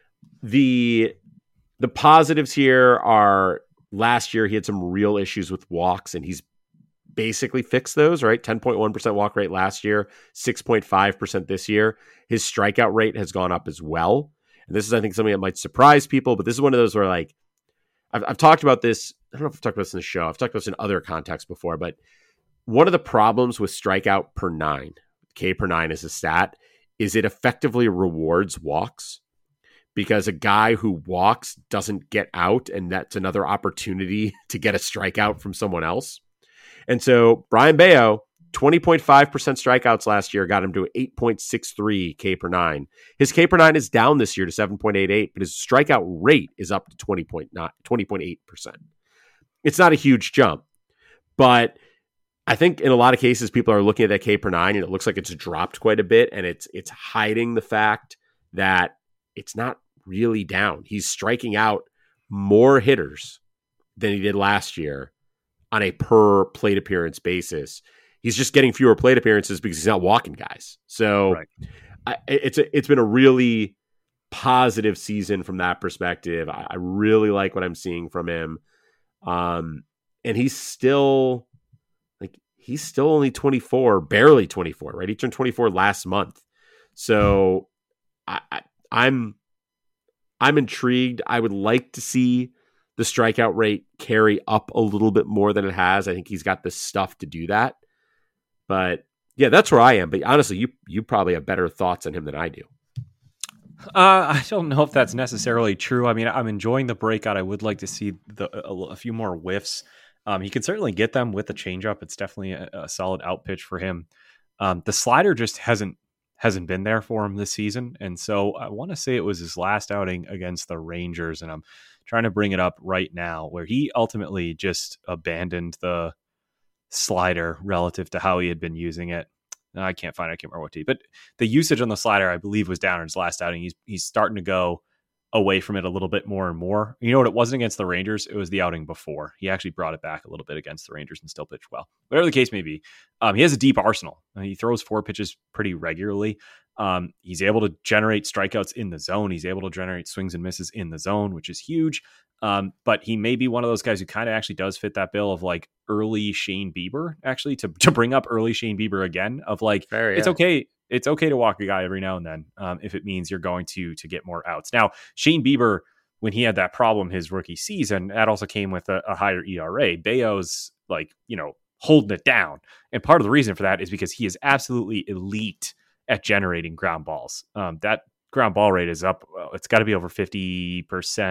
The positives here are last year he had some real issues with walks, and he's basically fixed those, right? 10.1% walk rate last year, 6.5% this year. His strikeout rate has gone up as well. And this is, I think, something that might surprise people, but this is one of those where, like, I've talked about this. I don't know if I've talked about this in the show. I've talked about this in other contexts before, but one of the problems with strikeout per 9, K per 9 is a stat, is it effectively rewards walks, because a guy who walks doesn't get out, and that's another opportunity to get a strikeout from someone else. And so Brayan Bello, 20.5% strikeouts last year got him to 8.63 K per 9. His K per 9 is down this year to 7.88, but his strikeout rate is up to 20.8%. It's not a huge jump, but I think in a lot of cases people are looking at that K per 9 and it looks like it's dropped quite a bit, and it's hiding the fact that it's not really down. He's striking out more hitters than he did last year on a per plate appearance basis. He's just getting fewer plate appearances because he's not walking guys. So right. It's been a really positive season from that perspective. I really like what I'm seeing from him. And he's still only 24, barely 24, right? He turned 24 last month. So I'm intrigued. I would like to see the strikeout rate carry up a little bit more than it has. I think he's got the stuff to do that. But yeah, that's where I am. But honestly, you probably have better thoughts on him than I do. I don't know if that's necessarily true. I mean, I'm enjoying the breakout. I would like to see a few more whiffs. He can certainly get them with the changeup. It's definitely a solid out pitch for him. The slider just hasn't been there for him this season. And so I want to say it was his last outing against the Rangers, and I'm trying to bring it up right now, where he ultimately just abandoned the slider relative to how he had been using it. I can't remember what team, but the usage on the slider, I believe, was down in his last outing. He's starting to go away from it a little bit more and more. You know what? It wasn't against the Rangers. It was the outing before. He actually brought it back a little bit against the Rangers and still pitched well. Whatever the case may be, he has a deep arsenal. He throws 4 pitches pretty regularly. He's able to generate strikeouts in the zone. He's able to generate swings and misses in the zone, which is huge. But he may be one of those guys who kind of actually does fit that bill of like early Shane Bieber, actually, to bring up early Shane Bieber again, of like, Fair, yeah. it's okay. It's okay to walk a guy every now and then if it means you're going to get more outs. Now, Shane Bieber, when he had that problem his rookie season, that also came with a higher ERA. Bayo's like, holding it down. And part of the reason for that is because he is absolutely elite at generating ground balls. That ground ball rate is up. Well, it's got to be over 50%,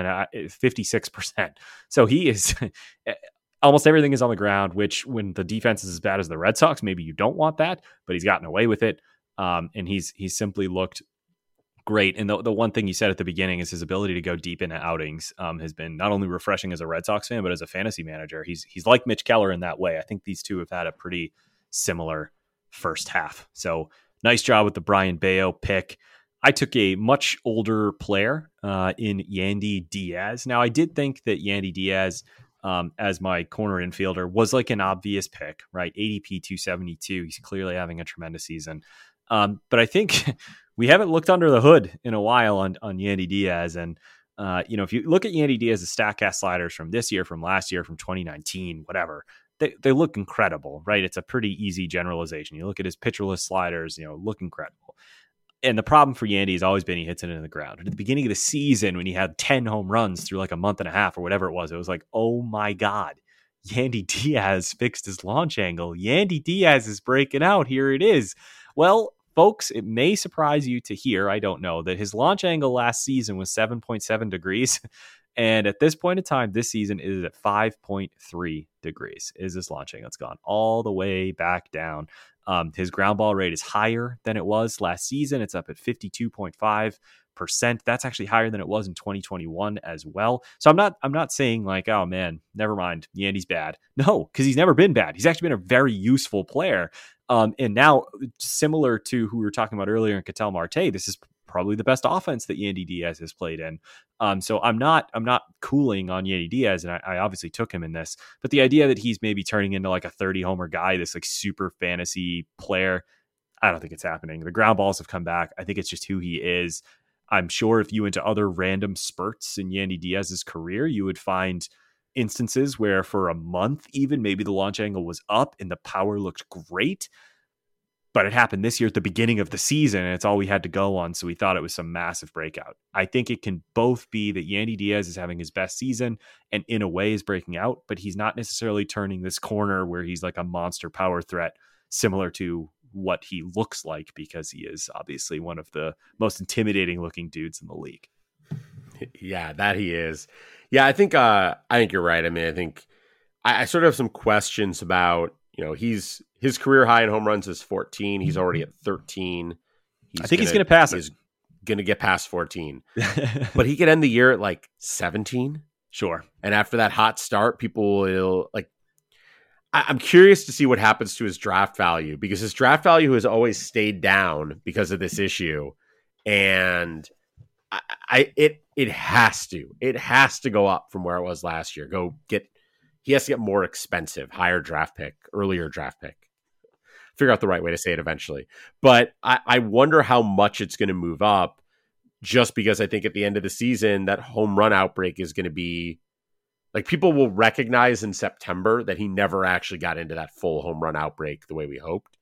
56%. So he is almost everything is on the ground, which when the defense is as bad as the Red Sox, maybe you don't want that, but he's gotten away with it. And he's simply looked great. And the one thing you said at the beginning is his ability to go deep into outings has been not only refreshing as a Red Sox fan, but as a fantasy manager. He's like Mitch Keller in that way. I think these two have had a pretty similar first half. So nice job with the Brian Bayo pick. I took a much older player in Yandy Diaz. Now, I did think that Yandy Diaz as my corner infielder was like an obvious pick, right? ADP 272. He's clearly having a tremendous season. But I think we haven't looked under the hood in a while on Yandy Diaz. And, if you look at Yandy Diaz's StatCast sliders from this year, from last year, from 2019, whatever, they look incredible, right? It's a pretty easy generalization. You look at his pitcher list sliders, look incredible. And the problem for Yandy has always been he hits it in the ground. At the beginning of the season, when he had 10 home runs through like a month and a half or whatever it was like, oh my God, Yandy Diaz fixed his launch angle. Yandy Diaz is breaking out. Here it is. Well, folks, it may surprise you to hear, I don't know, that his launch angle last season was 7.7 degrees. And at this point in time, this season is at 5.3 degrees is this launch angle. It's gone all the way back down. His ground ball rate is higher than it was last season. It's up at 52.5%. That's actually higher than it was in 2021 as well. So I'm not saying like, oh man, never mind, Yandy's bad. No, because he's never been bad. He's actually been a very useful player. And now, similar to who we were talking about earlier in Ketel Marte, this is probably the best offense that Yandy Diaz has played in. So I'm not cooling on Yandy Diaz, and I obviously took him in this. But the idea that he's maybe turning into like a 30 homer guy, this like super fantasy player, I don't think it's happening. The ground balls have come back. I think it's just who he is. I'm sure if you went to other random spurts in Yandy Diaz's career, you would find instances where for a month, even maybe the launch angle was up and the power looked great. But it happened this year at the beginning of the season, and it's all we had to go on. So we thought it was some massive breakout. I think it can both be that Yandy Diaz is having his best season and in a way is breaking out, but he's not necessarily turning this corner where he's like a monster power threat, similar to what he looks like, because he is obviously one of the most intimidating looking dudes in the league. Yeah, that he is. Yeah, I think you're right. I mean, I think I sort of have some questions about, his career high in home runs is 14. He's already at 13. I think he's going to pass it. He's going to get past 14. But he could end the year at like 17. Sure. And after that hot start, people will like, I'm curious to see what happens to his draft value, because his draft value has always stayed down because of this issue. And it has to go up from where it was last year. He has to get more expensive, higher draft pick, earlier draft pick. Figure out the right way to say it eventually. But I wonder how much it's going to move up, just because I think at the end of the season, that home run outbreak is going to be like, people will recognize in September that he never actually got into that full home run outbreak the way we hoped.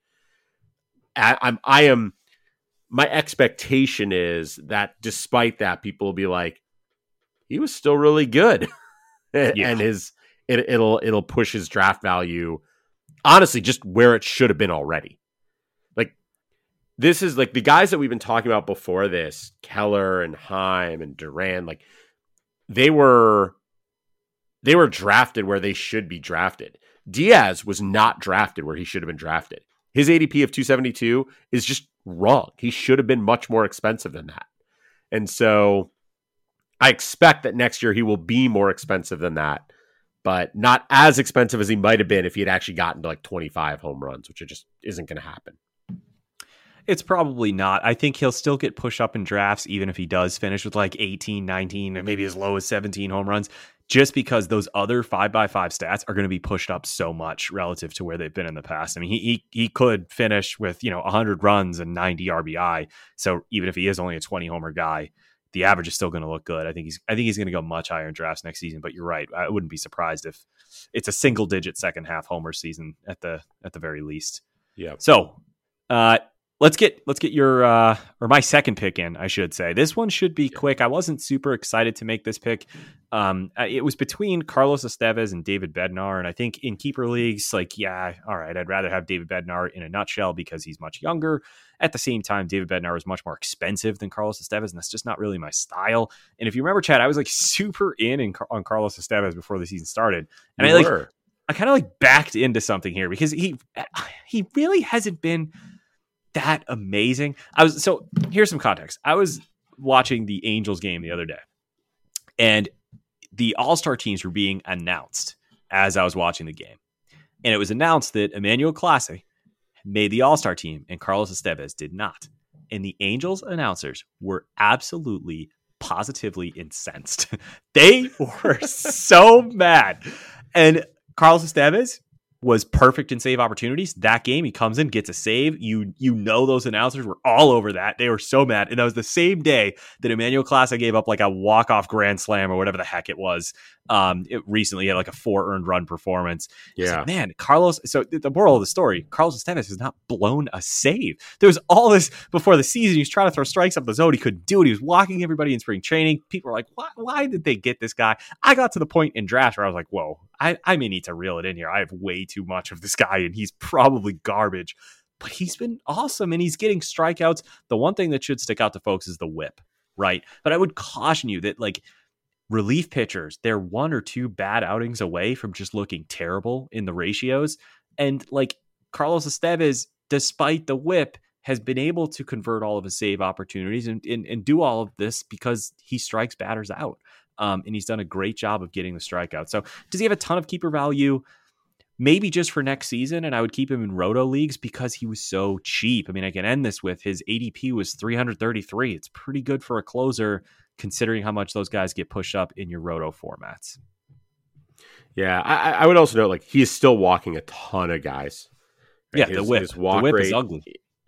My expectation is that despite that, people will be like, he was still really good. Yeah. And it'll push his draft value, honestly, just where it should have been already. Like, this is like the guys that we've been talking about before this, Keller and Heim and Duran, like they were drafted where they should be drafted. Diaz was not drafted where he should have been drafted. His ADP of 272 is just wrong. He should have been much more expensive than that. And so I expect that next year he will be more expensive than that, but not as expensive as he might have been if he had actually gotten to like 25 home runs, which it just isn't going to happen. It's probably not. I think he'll still get pushed up in drafts, even if he does finish with like 18, 19, and maybe as low as 17 home runs, just because those other 5x5 stats are going to be pushed up so much relative to where they've been in the past. I mean, he could finish with, 100 runs and 90 RBI. So even if he is only a 20 homer guy, the average is still going to look good. I think he's going to go much higher in drafts next season. But you're right. I wouldn't be surprised if it's a single digit second half homer season at the very least. Yeah. So let's get your or my second pick in, I should say. This one should be quick. I wasn't super excited to make this pick. It was between Carlos Estevez and David Bednar, and I think in keeper leagues, like, yeah, all right, I'd rather have David Bednar in a nutshell because he's much younger. At the same time, David Bednar is much more expensive than Carlos Estevez, and that's just not really my style. And if you remember, Chad, I was like super on Carlos Estevez before the season started, and I kind of like backed into something here because he really hasn't been that amazing. So here's some context. I was watching the Angels game the other day, and the All-Star teams were being announced as I was watching the game. And it was announced that Emmanuel Clase made the All-Star team and Carlos Estevez did not. And the Angels announcers were absolutely, positively incensed. They were so mad. And Carlos Estevez was perfect in save opportunities. That game, he comes in, gets a save. You know those announcers were all over that. They were so mad. And that was the same day that Emmanuel Clase gave up like a walk-off grand slam or whatever the heck it was. It recently had like a 4 earned run performance. Yeah. Like, man, Carlos. So the moral of the story, Carlos Estevez has not blown a save. There was all this before the season. He was trying to throw strikes up the zone. He couldn't do it. He was walking everybody in spring training. People were like, why did they get this guy? I got to the point in draft where I was like, whoa, I may need to reel it in here. I have way too much of this guy and he's probably garbage, but he's been awesome and he's getting strikeouts. The one thing that should stick out to folks is the whip, right? But I would caution you that like relief pitchers, they're 1 or 2 bad outings away from just looking terrible in the ratios. And like Carlos Estevez, despite the whip, has been able to convert all of his save opportunities and do all of this because he strikes batters out. And he's done a great job of getting the strikeout. So does he have a ton of keeper value? Maybe just for next season, and I would keep him in roto leagues because he was so cheap. I mean, I can end this with his ADP was 333. It's pretty good for a closer considering how much those guys get pushed up in your roto formats. Yeah, I would also note, like, he is still walking a ton of guys. Right? Yeah, the whip rate is ugly.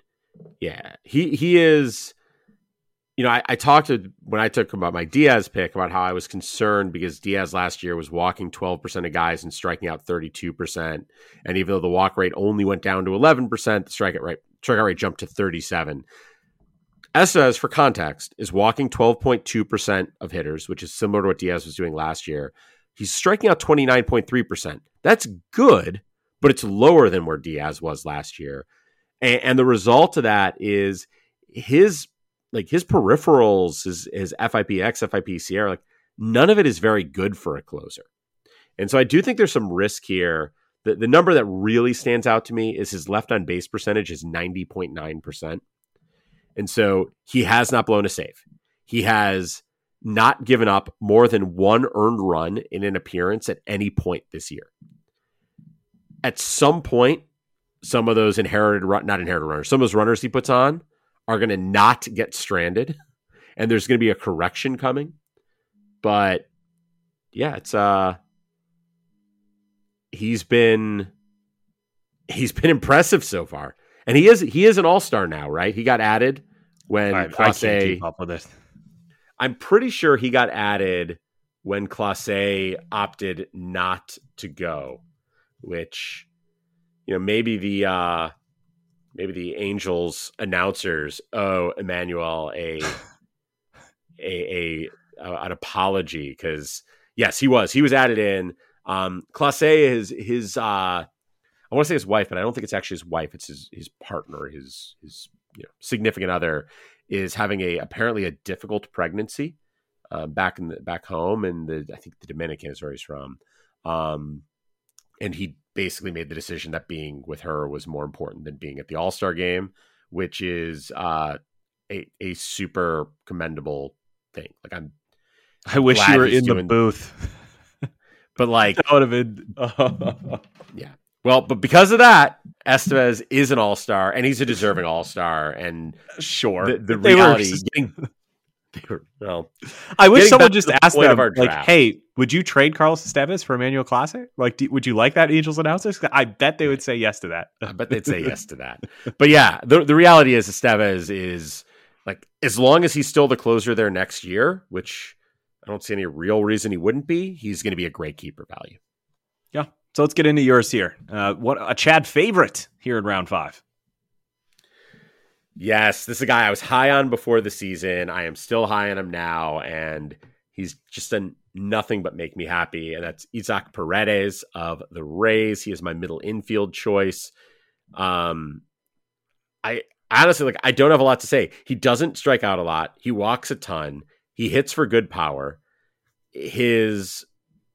Yeah, he is... You know, I talked when I took about my Diaz pick about how I was concerned because Diaz last year was walking 12% of guys and striking out 32%. And even though the walk rate only went down to 11%, the strikeout rate jumped to 37%. Estevez, for context, is walking 12.2% of hitters, which is similar to what Diaz was doing last year. He's striking out 29.3%. That's good, but it's lower than where Diaz was last year. And the result of that is his peripherals, his FIP, XFIP, Sierra, like none of it is very good for a closer. And so I do think there's some risk here. The number that really stands out to me is his left on base percentage is 90.9%. And so he has not blown a save. He has not given up more than 1 earned run in an appearance at any point this year. At some point, some of those runners, some of those runners he puts on are going to not get stranded, and there's going to be a correction coming. But yeah, it's he's been impressive so far, and he is an all-star now, right? He got added when I can't keep up with it. I'm pretty sure he got added when Clase opted not to go, which, you know, maybe the Angels announcers owe Emmanuel an apology because yes, he was added in. Clase is his I want to say his wife, but I don't think it's actually his wife. It's his partner, his significant other is having apparently a difficult pregnancy back home in I think the Dominican is where he's from. And he basically made the decision that being with her was more important than being at the All-Star game, which is a super commendable thing. Like I wish you were in the booth, but like that would have been yeah. Well, but because of that, Estevez is an all-star, and he's a deserving all-star. And sure, the reality, I wish someone just asked them, like, "Hey, would you trade Carlos Estevez for Emmanuel Clase? Like, would you like that, Angels announcers?" I bet they would say yes to that. I bet they'd say yes to that. But yeah, the reality is Estevez is like, as long as he's still the closer there next year, which I don't see any real reason he wouldn't be, he's going to be a great keeper value. Yeah. So let's get into yours here. What a Chad favorite here in round 5. Yes, this is a guy I was high on before the season. I am still high on him now, and he's just done nothing but make me happy. And that's Isaac Paredes of the Rays. He is my middle infield choice. I honestly, I don't have a lot to say. He doesn't strike out a lot. He walks a ton. He hits for good power. His,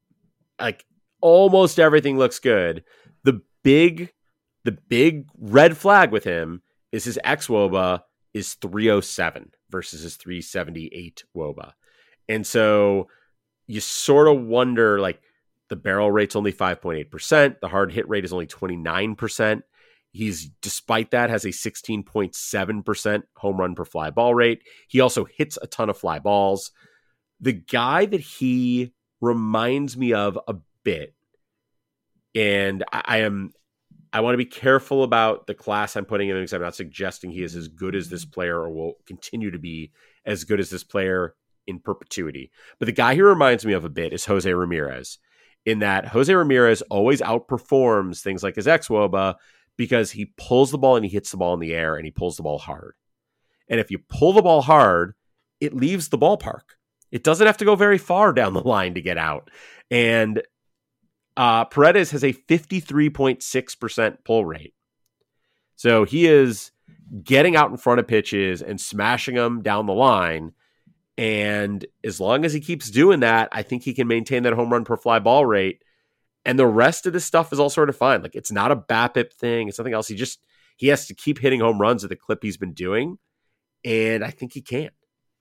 almost everything looks good. The big red flag with him is his xWOBA is 307 versus his 378 WOBA. And so you sort of wonder, the barrel rate's only 5.8%. The hard hit rate is only 29%. He's, despite that, has a 16.7% home run per fly ball rate. He also hits a ton of fly balls. The guy that he reminds me of a bit, and I want to be careful about the class I'm putting him in because I'm not suggesting he is as good as this player or will continue to be as good as this player in perpetuity. But the guy he reminds me of a bit is Jose Ramirez, in that Jose Ramirez always outperforms things like his xWOBA because he pulls the ball and he hits the ball in the air and he pulls the ball hard. And if you pull the ball hard, it leaves the ballpark. It doesn't have to go very far down the line to get out. And Paredes has a 53.6% pull rate. So he is getting out in front of pitches and smashing them down the line. And as long as he keeps doing that, I think he can maintain that home run per fly ball rate. And the rest of this stuff is all sort of fine. It's not a BABIP thing. It's something else. He has to keep hitting home runs at the clip he's been doing. And I think he can.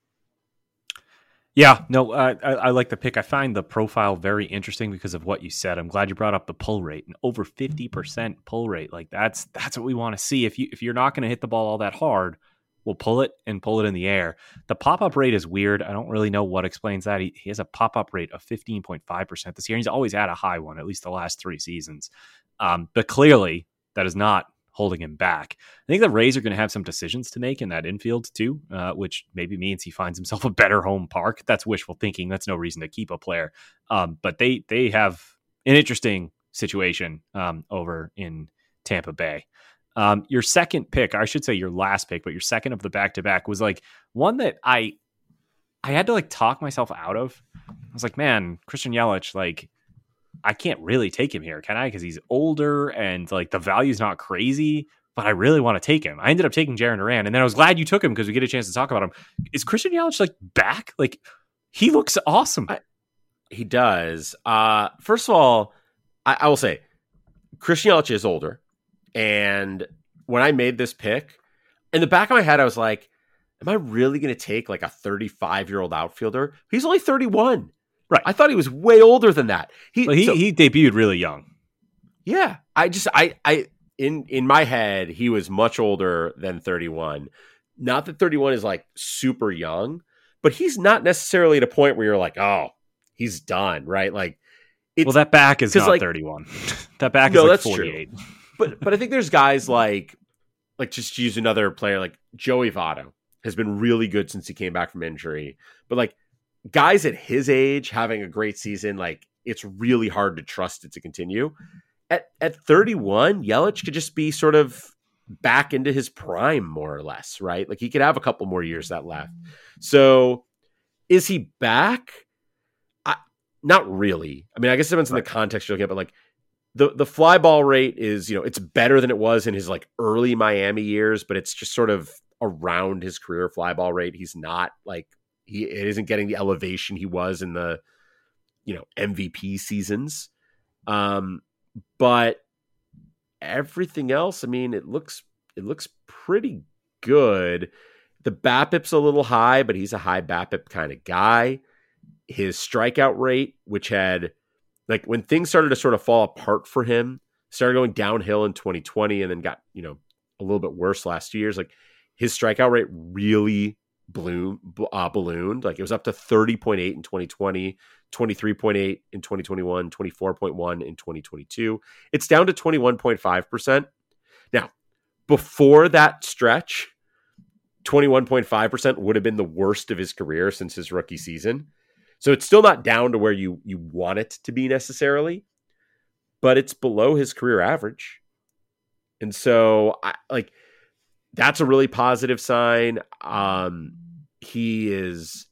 Yeah, no, I like the pick. I find the profile very interesting because of what you said. I'm glad you brought up the pull rate, and over 50% pull rate. That's what we want to see. If you're not going to hit the ball all that hard, we'll pull it and pull it in the air. The pop-up rate is weird. I don't really know what explains that. He has a pop-up rate of 15.5% this year. He's always had a high one, at least the last 3 seasons. But clearly, that is not holding him back. I think the Rays are going to have some decisions to make in that infield too, which maybe means he finds himself a better home park. That's wishful thinking. That's no reason to keep a player. But they have an interesting situation over in Tampa Bay. Your second pick, or I should say your last pick, but your second of the back-to-back was one that I had to talk myself out of. I was like, man, Christian Yelich, I can't really take him here, can I? Because he's older and the value's not crazy, but I really want to take him. I ended up taking Jarren Duran, and then I was glad you took him because we get a chance to talk about him. Is Christian Yelich back? He looks awesome. He does. First of all, I will say Christian Yelich is older, and when I made this pick, in the back of my head, I was like, am I really going to take a 35-year-old outfielder? He's only 31. Right. I thought he was way older than that. He debuted really young. Yeah. In my head, he was much older than 31. Not that 31 is super young, but he's not necessarily at a point where you're oh, he's done, right? That back is not 31. That back is 48. True. But I think there's guys just to use another player, Joey Votto has been really good since he came back from injury. But guys at his age having a great season, it's really hard to trust it to continue. At 31, Yelich could just be sort of back into his prime, more or less, right? He could have a couple more years that left. So is he back? Not really. I mean, I guess it depends on the context you're looking at, but the fly ball rate is, it's better than it was in his early Miami years, but it's just sort of around his career fly ball rate. He's not he isn't getting the elevation he was in the, MVP seasons. But everything else, I mean, it looks pretty good. The BABIP's a little high, but he's a high BABIP kind of guy. His strikeout rate, which had when things started to sort of fall apart for him, started going downhill in 2020 and then got, a little bit worse last 2 years. His strikeout rate really ballooned. It was up to 30.8 in 2020, 23.8 in 2021, 24.1 in 2022. It's down to 21.5%. Now, before that stretch, 21.5% would have been the worst of his career since his rookie season. So it's still not down to where you want it to be necessarily, but it's below his career average. And so that's a really positive sign. He is,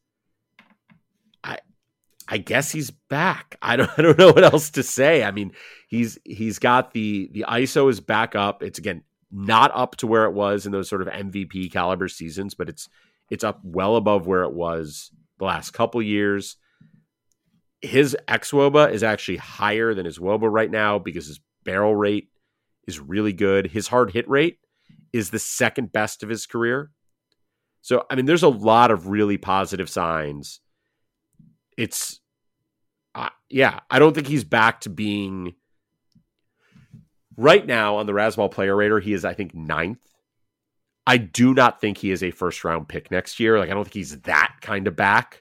I guess he's back. I don't know what else to say. I mean, he's got the ISO is back up. It's again not up to where it was in those sort of MVP caliber seasons, but it's up well above where it was the last couple years. His xWOBA is actually higher than his WOBA right now because his barrel rate is really good. His hard hit rate is the second best of his career. So, I mean, there's a lot of really positive signs. It's, I don't think he's back to being right now on the Razzball player rater. He is, I think, 9th. I do not think he is a first round pick next year. I don't think he's that kind of back,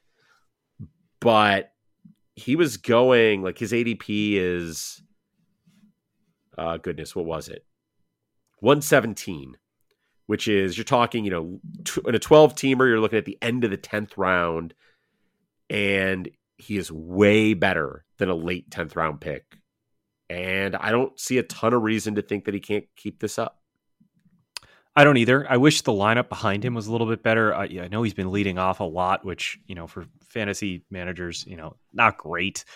but he was going his ADP is, goodness, what was it? 117, which is, you're talking, in a 12 teamer, you're looking at the end of the 10th round, and he is way better than a late 10th round pick. And I don't see a ton of reason to think that he can't keep this up. I don't either. I wish the lineup behind him was a little bit better. I know he's been leading off a lot, which, for fantasy managers, not great.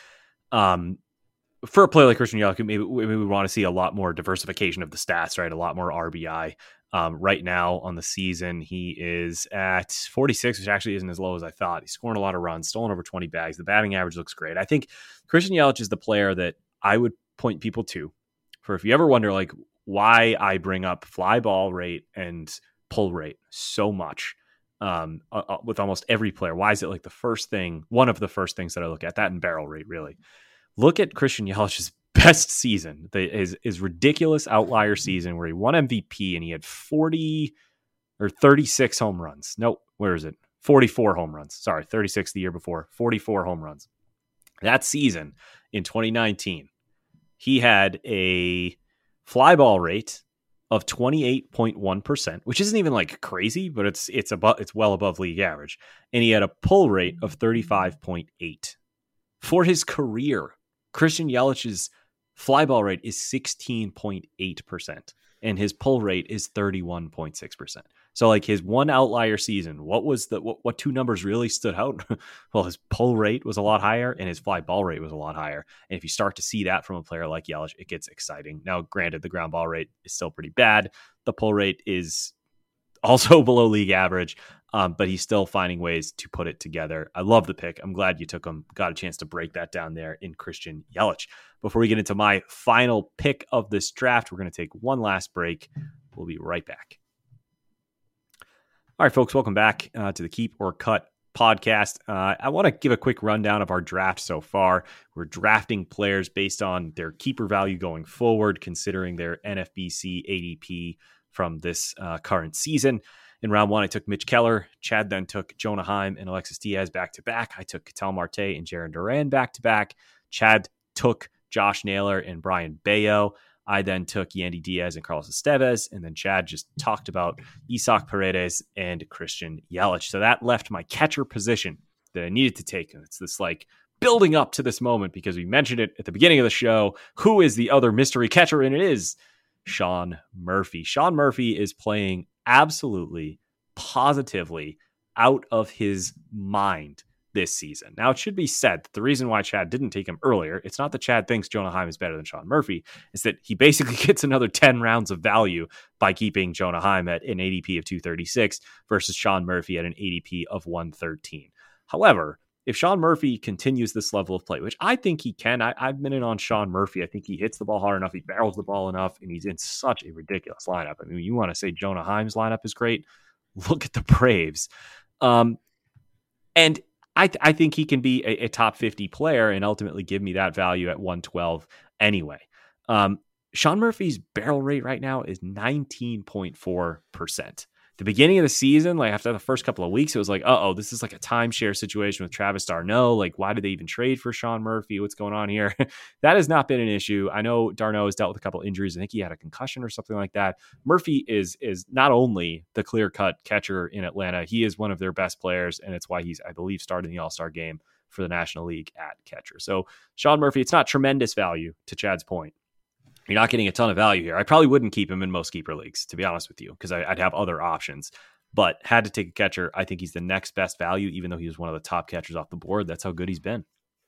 For a player like Christian Yelich, maybe we want to see a lot more diversification of the stats, right? A lot more RBI. Right now on the season, he is at 46, which actually isn't as low as I thought. He's scoring a lot of runs, stolen over 20 bags. The batting average looks great. I think Christian Yelich is the player that I would point people to for if you ever wonder why I bring up fly ball rate and pull rate so much with almost every player. Why is it the first thing, one of the first things that I look at, that and barrel rate, really? Look at Christian Yelich's best season, his ridiculous outlier season where he won MVP and he had 40 or 36 home runs. Nope, where is it? 44 home runs. Sorry, 36 the year before, 44 home runs. That season in 2019, he had a fly ball rate of 28.1%, which isn't even crazy, but it's well above league average. And he had a pull rate of 35.8. For his career, Christian Yelich's fly ball rate is 16.8%, and his pull rate is 31.6%. So his one outlier season, what two numbers really stood out? Well, his pull rate was a lot higher and his fly ball rate was a lot higher. And if you start to see that from a player like Yelich, it gets exciting. Now, granted, the ground ball rate is still pretty bad. The pull rate is also below league average, but he's still finding ways to put it together. I love the pick. I'm glad you took him. Got a chance to break that down there in Christian Yelich. Before we get into my final pick of this draft, we're going to take one last break. We'll be right back. All right, folks, welcome back to the Keep or Cut podcast. I want to give a quick rundown of our draft so far. We're drafting players based on their keeper value going forward, considering their NFBC ADP from this current season. In round one, I took Mitch Keller. Chad then took Jonah Heim and Alexis Diaz back-to-back. I took Ketel Marte and Jarren Duran back-to-back. Chad took Josh Naylor and Brian Bayo. I then took Yandy Diaz and Carlos Estevez, and then Chad just talked about Isaac Paredes and Christian Yelich. So that left my catcher position that I needed to take. And it's this building up to this moment because we mentioned it at the beginning of the show. Who is the other mystery catcher? And it is Sean Murphy. Sean Murphy is playing absolutely, positively out of his mind this season. Now, it should be said that the reason why Chad didn't take him earlier, it's not that Chad thinks Jonah Heim is better than Sean Murphy. It's that he basically gets another 10 rounds of value by keeping Jonah Heim at an ADP of 236 versus Sean Murphy at an ADP of 113. However, if Sean Murphy continues this level of play, which I think he can, I've been in on Sean Murphy. I think he hits the ball hard enough. He barrels the ball enough, and he's in such a ridiculous lineup. I mean, you want to say Jonah Heim's lineup is great. Look at the Braves. And I think he can be a top 50 player and ultimately give me that value at 112 anyway. Sean Murphy's barrel rate right now is 19.4%. the beginning of the season, like after the first couple of weeks, it was like, this is like a timeshare situation with Travis d'Arnaud. Like, why did they even trade for Sean Murphy? What's going on here? That has not been an issue. I know d'Arnaud has dealt with a couple of injuries. I think he had a concussion or something like that. Murphy is not only the clear-cut catcher in Atlanta, he is one of their best players, and it's why he's, I believe, starting the All-Star game for the National League at catcher. So Sean Murphy, it's not tremendous value, to Chad's point. You're not getting a ton of value here. I probably wouldn't keep him in most keeper leagues, to be honest with you, because I'd have other options. But had to take a catcher, I think he's the next best value, even though he was one of the top catchers off the board. That's how good he's been.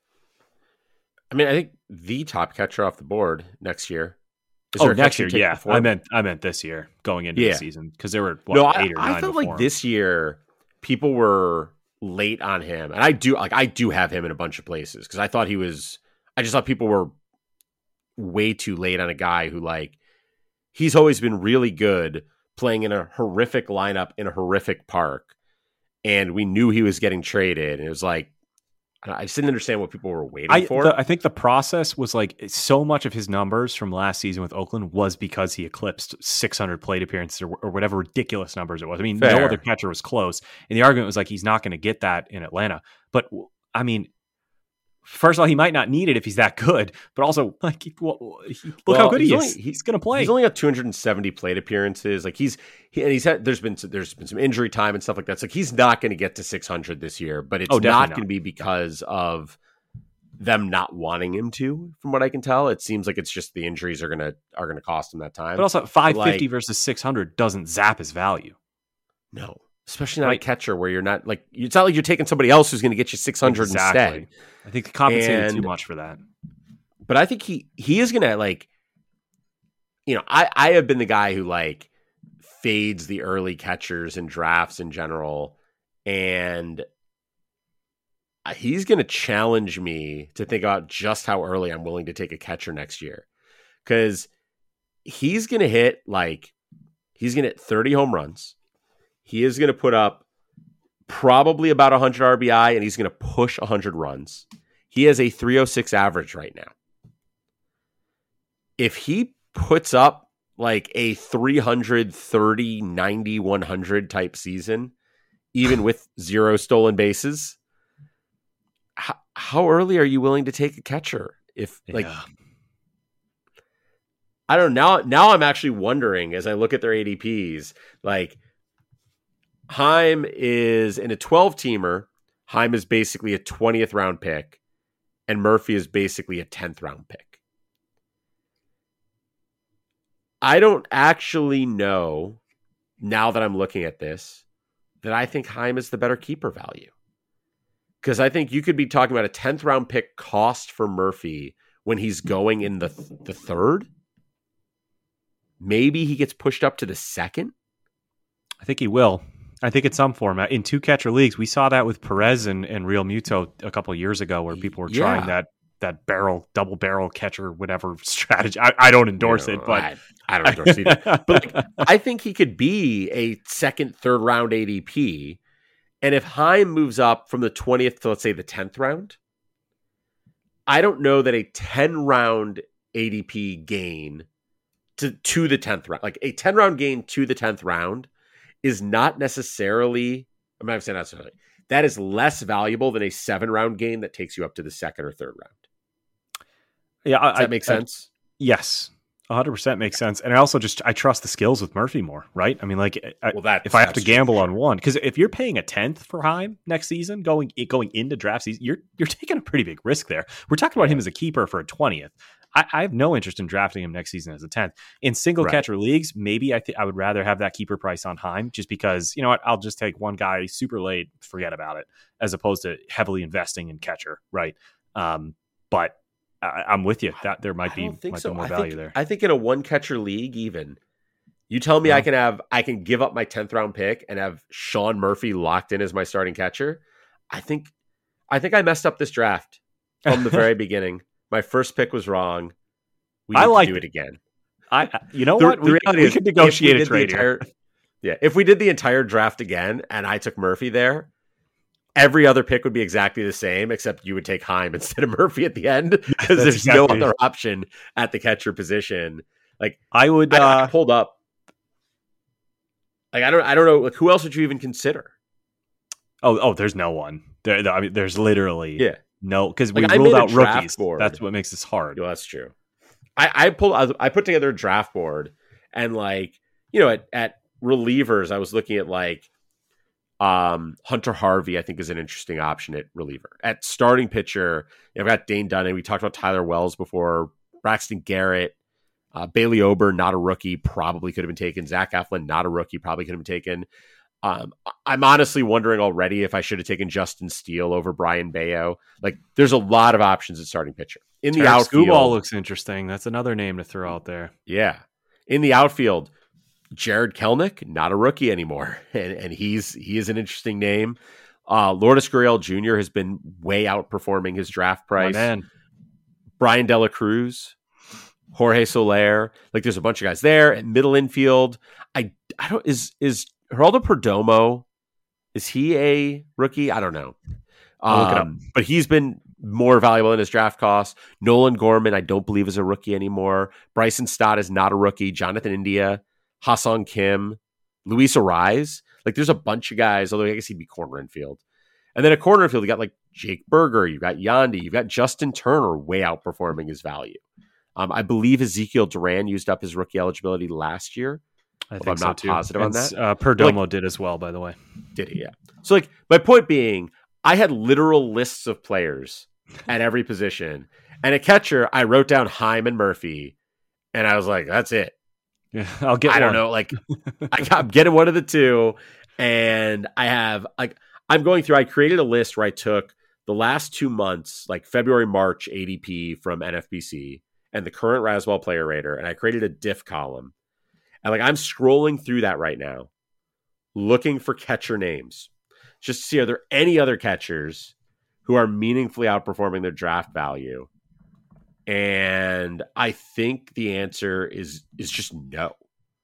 I mean, I think the top catcher off the board next year. Next year, yeah. I meant this year going into the season, because there were 8 or 9 I felt before like this year people were late on him, and I do have him in a bunch of places because I just thought people were way too late on a guy who, like, he's always been really good playing in a horrific lineup in a horrific park, and we knew he was getting traded, and it was like, I just didn't understand what people were waiting for. I think the process was like, so much of his numbers from last season with Oakland was because he eclipsed 600 plate appearances or whatever ridiculous numbers it was. I mean, no other catcher was close, and the argument was like, he's not going to get that in Atlanta. But I mean, first of all, he might not need it if he's that good, but also, like, look how good he is. He's going to play. He's only got 270 plate appearances. Like he's had. There's been some injury time and stuff like that. So like, he's not going to get to 600 this year, but it's not going to be because of them not wanting him to. From what I can tell, it seems like it's just the injuries are going to cost him that time. But also, 550 versus 600 doesn't zap his value. No. Especially not a catcher where you're not like, it's not like you're taking somebody else who's going to get you 600 instead. I think compensated too much for that. But I think he is going to, like, you know, I have been the guy who, like, fades the early catchers in drafts in general. And he's going to challenge me to think about just how early I'm willing to take a catcher next year. Because he's going to hit 30 home runs. He is going to put up probably about 100 RBI, and he's going to push 100 runs. He has a 306 average right now. If he puts up like a 330, 90, 100 type season, even with 0 stolen bases, how early are you willing to take a catcher? I don't know. Now I'm actually wondering, as I look at their ADPs, like, Heim is in a 12-teamer. Heim is basically a 20th round pick, and Murphy is basically a 10th round pick. I don't actually know, now that I'm looking at this, that I think Heim is the better keeper value. Because I think you could be talking about a 10th round pick cost for Murphy when he's going in the third. Maybe he gets pushed up to the second. I think he will. I think in some format. In 2 catcher leagues, we saw that with Perez and Real Muto a couple of years ago, where people were trying that double barrel catcher, whatever strategy. I don't endorse it, but I don't endorse it either. But like, I think he could be a second, third round ADP. And if Heim moves up from the 20th to, let's say, the 10th round, I don't know that a 10 round ADP gain to the 10th round, like a 10 round gain to the 10th round, is not necessarily, I'm not saying necessarily, that is less valuable than a 7-round gain that takes you up to the 2nd or 3rd round. Yeah. Does that make sense? Yes. 100% makes sense. And I also I trust the skills with Murphy more, right? I mean, like, if I have to gamble on one, because if you're paying a 10th for Heim next season, going into draft season, you're taking a pretty big risk there. We're talking about him as a keeper for a 20th. I have no interest in drafting him next season as a 10th. In single catcher leagues, maybe I would rather have that keeper price on Heim, just because, you know what, I'll just take one guy super late, forget about it, as opposed to heavily investing in catcher, right? But I'm with you that there might be more value there. I think in a 1 catcher league, even you tell me I can give up my 10th round pick and have Sean Murphy locked in as my starting catcher. I think I messed up this draft from the very beginning. My first pick was wrong. We need to do it again. You know what? We could negotiate a trade here. Yeah, if we did the entire draft again and I took Murphy there, every other pick would be exactly the same, except you would take Heim instead of Murphy at the end, because there's no other option at the catcher position. Like, I would I pulled up. Like, I don't know. Like, who else would you even consider? Oh, there's no one. I mean, there's literally no, because we Like, ruled out rookies. Board. That's what makes this hard. Well, that's true. I put together a draft board, and like, at relievers, I was looking at like Hunter Harvey, I think, is an interesting option at reliever. At starting pitcher, I've got Dane Dunning. We talked about Tyler Wells before. Braxton Garrett, Bailey Ober, not a rookie, probably could have been taken. Zach Eflin, not a rookie, probably could have been taken. I'm honestly wondering already if I should have taken Justin Steele over Brian Bayo. Like, there's a lot of options at starting pitcher. In the outfield, Skubal looks interesting. That's another name to throw out there. Yeah. In the outfield, Jared Kelenic, not a rookie anymore. And he is an interesting name. Lourdes Gurriel Jr. has been way outperforming his draft price. Brian De La Cruz, Jorge Soler. Like, there's a bunch of guys there. At middle infield, I don't, is Geraldo Perdomo, is he a rookie? I don't know. I'll look it up. But he's been more valuable in his draft costs. Nolan Gorman, I don't believe, is a rookie anymore. Bryson Stott is not a rookie. Jonathan India, Ha-Seong Kim, Luis Ariz. Like, there's a bunch of guys, although I guess he'd be corner infield. And then at corner infield, you got like Jake Berger, you've got Yandy, you've got Justin Turner way outperforming his value. I believe Ezekiel Duran used up his rookie eligibility last year. I'm not positive on that. Perdomo did as well, by the way. Did he? Yeah. So, like, my point being, I had literal lists of players at every position. And at catcher, I wrote down Heim and Murphy. And I was like, that's it. Yeah, I'll get I don't know. Like, I'm getting one of the two. And I have, like, I'm going through, I created a list where I took the last 2 months, like February, March ADP from NFBC and the current Razzball player rater. And I created a diff column. And like, I'm scrolling through that right now, looking for catcher names, just to see, are there any other catchers who are meaningfully outperforming their draft value? And I think the answer is just no.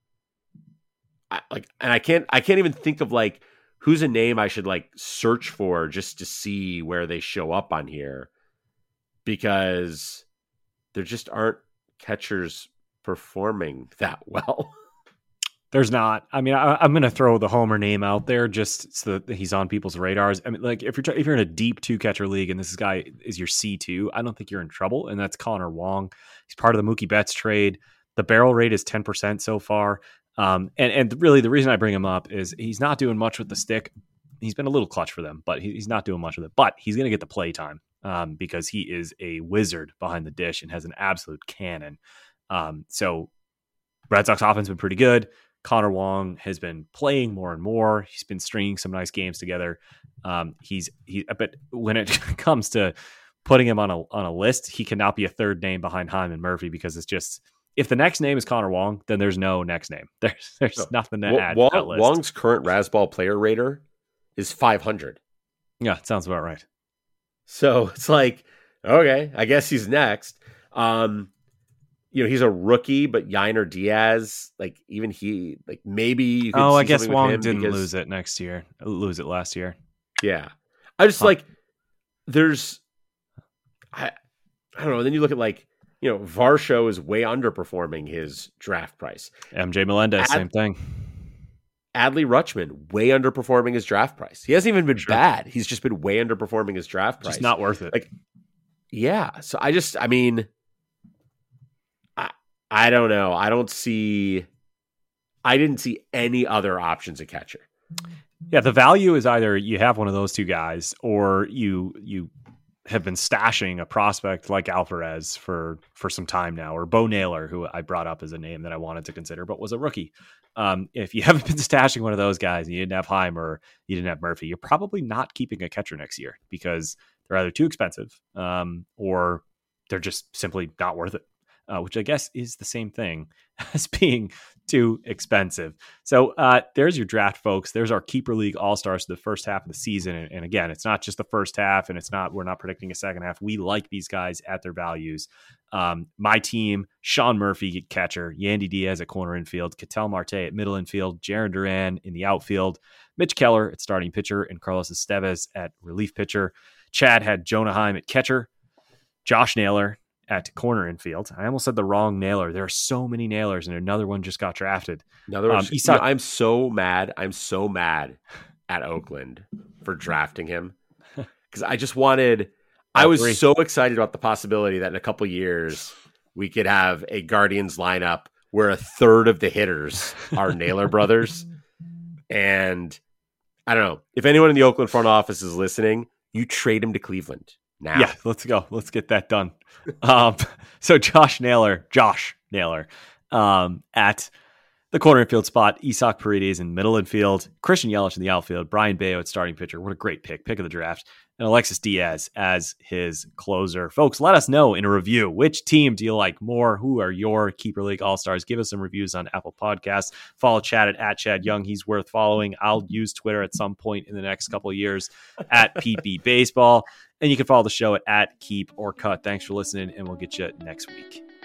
I can't even think of like who's a name I should like search for just to see where they show up on here, because there just aren't catchers performing that well. There's not. I mean, I'm going to throw the Homer name out there just so that he's on people's radars. I mean, like, if you're in a deep 2-catcher league and this guy is your C2, I don't think you're in trouble. And that's Connor Wong. He's part of the Mookie Betts trade. The barrel rate is 10% so far. And really the reason I bring him up is he's not doing much with the stick. He's been a little clutch for them, but he's not doing much with it. But he's going to get the play time because he is a wizard behind the dish and has an absolute cannon. So Red Sox offense has been pretty good. Connor Wong has been playing more and more. He's been stringing some nice games together. But when it comes to putting him on a list, he cannot be a third name behind Heim and Murphy, because it's just, if the next name is Connor Wong, then there's no next name. There's nothing to add to that list. Wong's current Razzball player rater is 500. Yeah, it sounds about right. So it's like, okay, I guess he's next. He's a rookie, but Yainer Diaz, like, even he, like, maybe you could I guess Wong didn't lose it last year. Yeah. I just like, there's, I don't know. Then you look at like, Varsho is way underperforming his draft price. MJ Melendez, same thing. Adley Rutschman, way underperforming his draft price. He hasn't even been bad. He's just been way underperforming his draft price. Just not worth it. Like, yeah. So I don't know. I didn't see any other options at catcher. Yeah, the value is either you have one of those two guys, or you have been stashing a prospect like Alvarez for some time now, or Bo Naylor, who I brought up as a name that I wanted to consider, but was a rookie. If you haven't been stashing one of those guys and you didn't have Heim or you didn't have Murphy, you're probably not keeping a catcher next year, because they're either too expensive or they're just simply not worth it. Which I guess is the same thing as being too expensive. So there's your draft, folks. There's our Keeper League All-Stars for the first half of the season. And again, it's not just the first half, and we're not predicting a second half. We like these guys at their values. My team, Sean Murphy at catcher, Yandy Diaz at corner infield, Ketel Marte at middle infield, Jarren Duran in the outfield, Mitch Keller at starting pitcher, and Carlos Estevez at relief pitcher. Chad had Jonah Heim at catcher, Josh Naylor at corner infield. I almost said the wrong nailer. There are so many nailers, and another one just got drafted. Another one. I'm so mad. I'm so mad at Oakland for drafting him because I just wanted. I was so excited about the possibility that in a couple years we could have a Guardians lineup where a third of the hitters are Naylor brothers. And I don't know if anyone in the Oakland front office is listening, you trade him to Cleveland now. Yeah, let's go. Let's get that done. So Josh Naylor, at the corner infield spot, Isaac Paredes in middle infield, Christian Yelich in the outfield, Brian Bayo at starting pitcher. What a great pick of the draft. And Alexis Diaz as his closer. Folks, let us know in a review, which team do you like more? Who are your Keeper League All-Stars? Give us some reviews on Apple Podcasts. Follow Chad at Chad Young. He's worth following. I'll use Twitter at some point in the next couple of years at PP Baseball. And you can follow the show at Keep or Cut. Thanks for listening, and we'll get you next week.